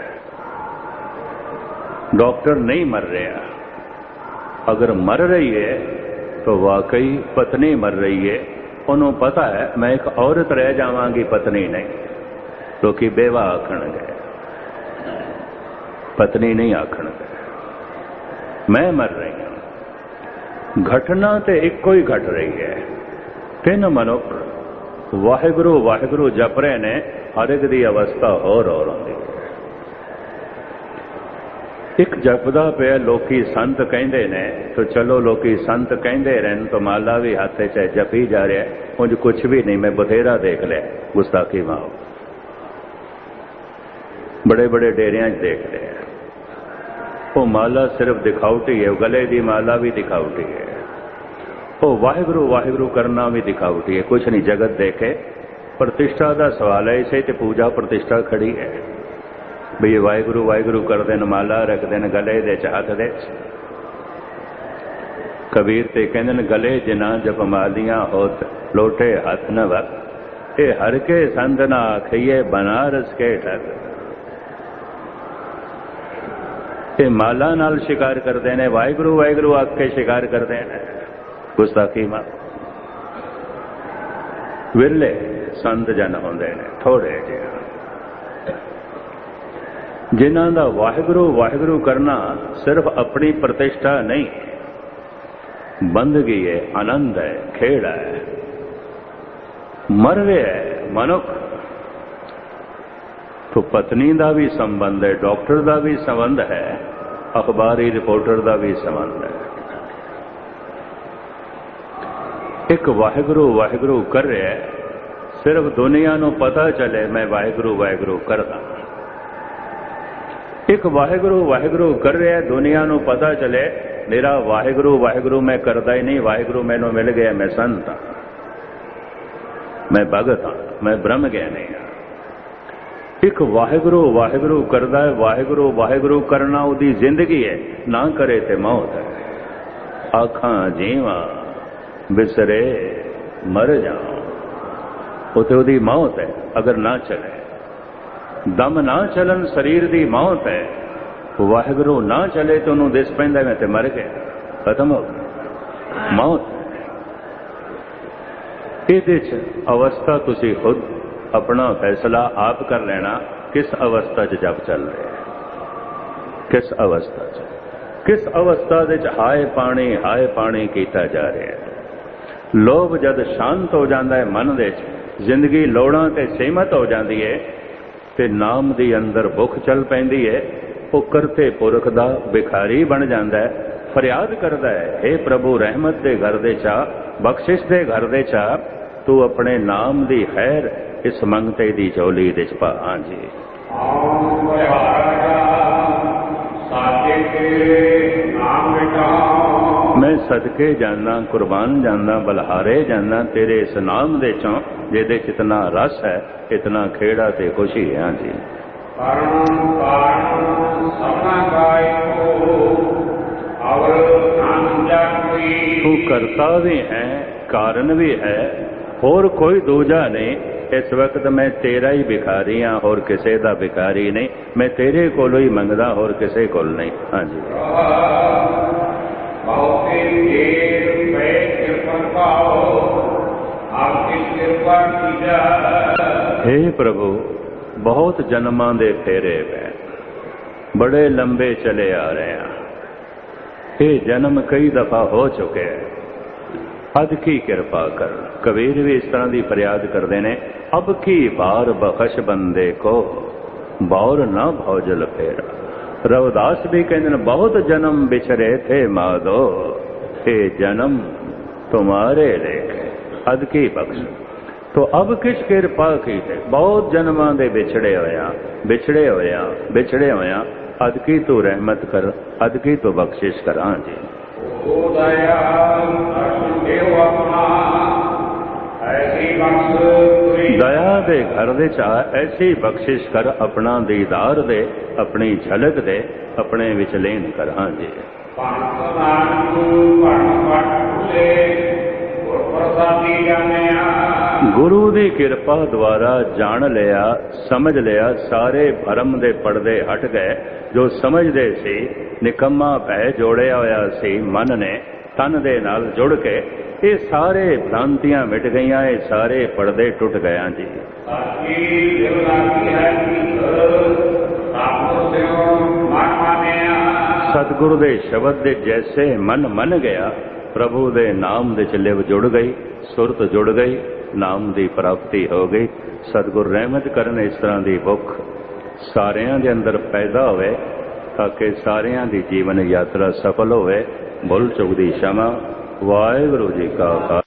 डॉक्टर नहीं मर रहा। अगर मर रही है तो वाकई पत्नी मर रही है, उन्होंने पता है मैं एक औरत रह जावांगी, पत्नी नहीं। लोग बेवा आखणगे, पत्नी नहीं आखणगे। मैं मर रही हूं। घटना तो इको ही घट रही है। तीन मनुख वाहिगुरु वाहिगुरु जप रहे ने, हर एक दी अवस्था होर होंदी है। एक जपदा पे लोकी संत कहते ने, तो चलो लोकी संत कहते रहन तो माला भी हाथे चाहे जपी जा रहा है, मुझे कुछ भी नहीं, मैं बथेरा देख लिया गुस्ताखी माओ, बड़े बड़े डेरिया देख रहे हैं। वो माला सिर्फ दिखावटी है, गले की माला भी दिखावटी है, वो वाहिगुरु वाहिगुरु करना भी दिखावटी है, कुछ नहीं। जगत देखे प्रतिष्ठा का सवाल है, इसे तो पूजा प्रतिष्ठा खड़ी है भी वाहिगुरु वाहिगुरु करते न, माला रखते न गले दे हाथ दे। कबीर ते कहते गले जिना जप मालियां होत, लोटे हाथ न वक्त, ये हर के संत ना आखिए बनारस के ठग। ये माला नाल शिकार करते हैं, वाहिगुरु वाहिगुरु आख के शिकार करते हैं। गुस्ताखी मां विरले संत जन होंदे ने, थोड़े जिहे जिन्हां दा वाहिगुरु वाहिगुरु करना सिर्फ अपनी प्रतिष्ठा नहीं, बंदगी है, आनंद है, खेड़ है। मर रहे है मनुख तो पत्नी का भी संबंध है, डॉक्टर का भी संबंध है, अखबारी रिपोर्टर का भी संबंध है। एक वाहिगुरु वाहिगुरु कर रहा है, सिर्फ दुनिया नूं पता चले मैं वाहिगुरु वाहिगुरु करदा। एक वाहिगुरु वाहिगुरु कर रहा है, दुनिया नूं पता चले मेरा वाहिगुरु वाहिगुरु मैं करदा ही नहीं, वाहिगुरु मैनूं मिल गया, मैं संत हाँ, मैं भगत हाँ, मैं ब्रह्म ज्ञानी हाँ। एक वाहिगुरु वाहिगुरु करदा है, वाहिगुरु वाहिगुरु करना उदी जिंदगी है, ना करे ते मौत है। आखां जीवा बिसरे मर जाओ, उते उदी मौत है। अगर ना चले, दम ना चलन शरीर की मौत है, वाहिगुरु ना चले तो उन्होंने दिस पैंदा मैं ते मर गया, खत्म हो गया, मौत। ये अवस्था तुसी खुद अपना फैसला आप कर लेना, किस अवस्था च जप चल रहे हैं, किस अवस्था च, किस अवस्था दे हाय पानी कीता जा रहा है। लोभ जद शांत हो जाता है मन दे, जिंदगी लोड़ां ते सीमित हो जाती है, ते नाम दी अंदर भुख चल पैंदी है, वो करते पुरख दा भिखारी बन जाता है, फरियाद करता है, हे प्रभु रहमत दे घर दे चा, बख्शिश दे घर दे चा, तू अपने नाम दी खैर इस मंगते दी झोली दे पा। हाँ जी, मैं सदके जाना, कुर्बान जाना, बलहारे जाना तेरे इस नाम दे चों, जिहदे च इतना रस है, इतना खेड़ा ते खुशी है। हाँ जी, तू करता भी है, कारण भी है, और कोई दूजा नहीं। इस वक्त मैं तेरा ही भिखारी हाँ, और किसी का भिखारी नहीं, मैं तेरे कोलों ही मंगदा, और किसी कोल नहीं। हाँ जी, हे प्रभु बहुत जन्मां दे फेरे पे बड़े लंबे चले आ रहे हैं, ये जन्म कई दफा हो चुके हैं, अद की कृपा कर। कबीर भी इस तरह की फरियाद करते हैं, अब की बार बख्श बंदे को बौर ना भौजल फेरा। रविदास भी कहते बहुत जन्म बिछरे थे माधो, हे जन्म तुम्हारे लेखे अद की बख्श। तो अब किस कृपा की थे, बहुत जन्मां दे बिछड़े होया, अद की तू रहमत कर, अद की तू बख्शिश कर। हाँ जी, दया दे घर दे चा ऐसी बख्शिश कर अपना दीदार दे अपनी झलक दे अपने विच लेन कर। हाँ जी गुरु दी किरपा द्वारा जान लिया समझ लिया सारे भरम दे पड़दे हट गए। जो समझदे सी निकम्मा पै जोड़िया होया सी मन ने तन दे नाल जुड़ के ये सारे भ्रांतियां मिट गईयां, ये सारे पड़दे टुट गया जी। सतगुरु दे शब्द दे जैसे मन मन गया, प्रभु दे नाम दे लिव जुड़ गई, सुरत जुड़ गई, नाम दी प्राप्ति हो गई। सतगुरु रहमत करन इस तरह दी भुख सारियां दे अंदर पैदा होवे ताकि सारियां दी जीवन यात्रा सफल होवे। भुल चुक दी क्षमा। वाहिगुरु जी का खालसा।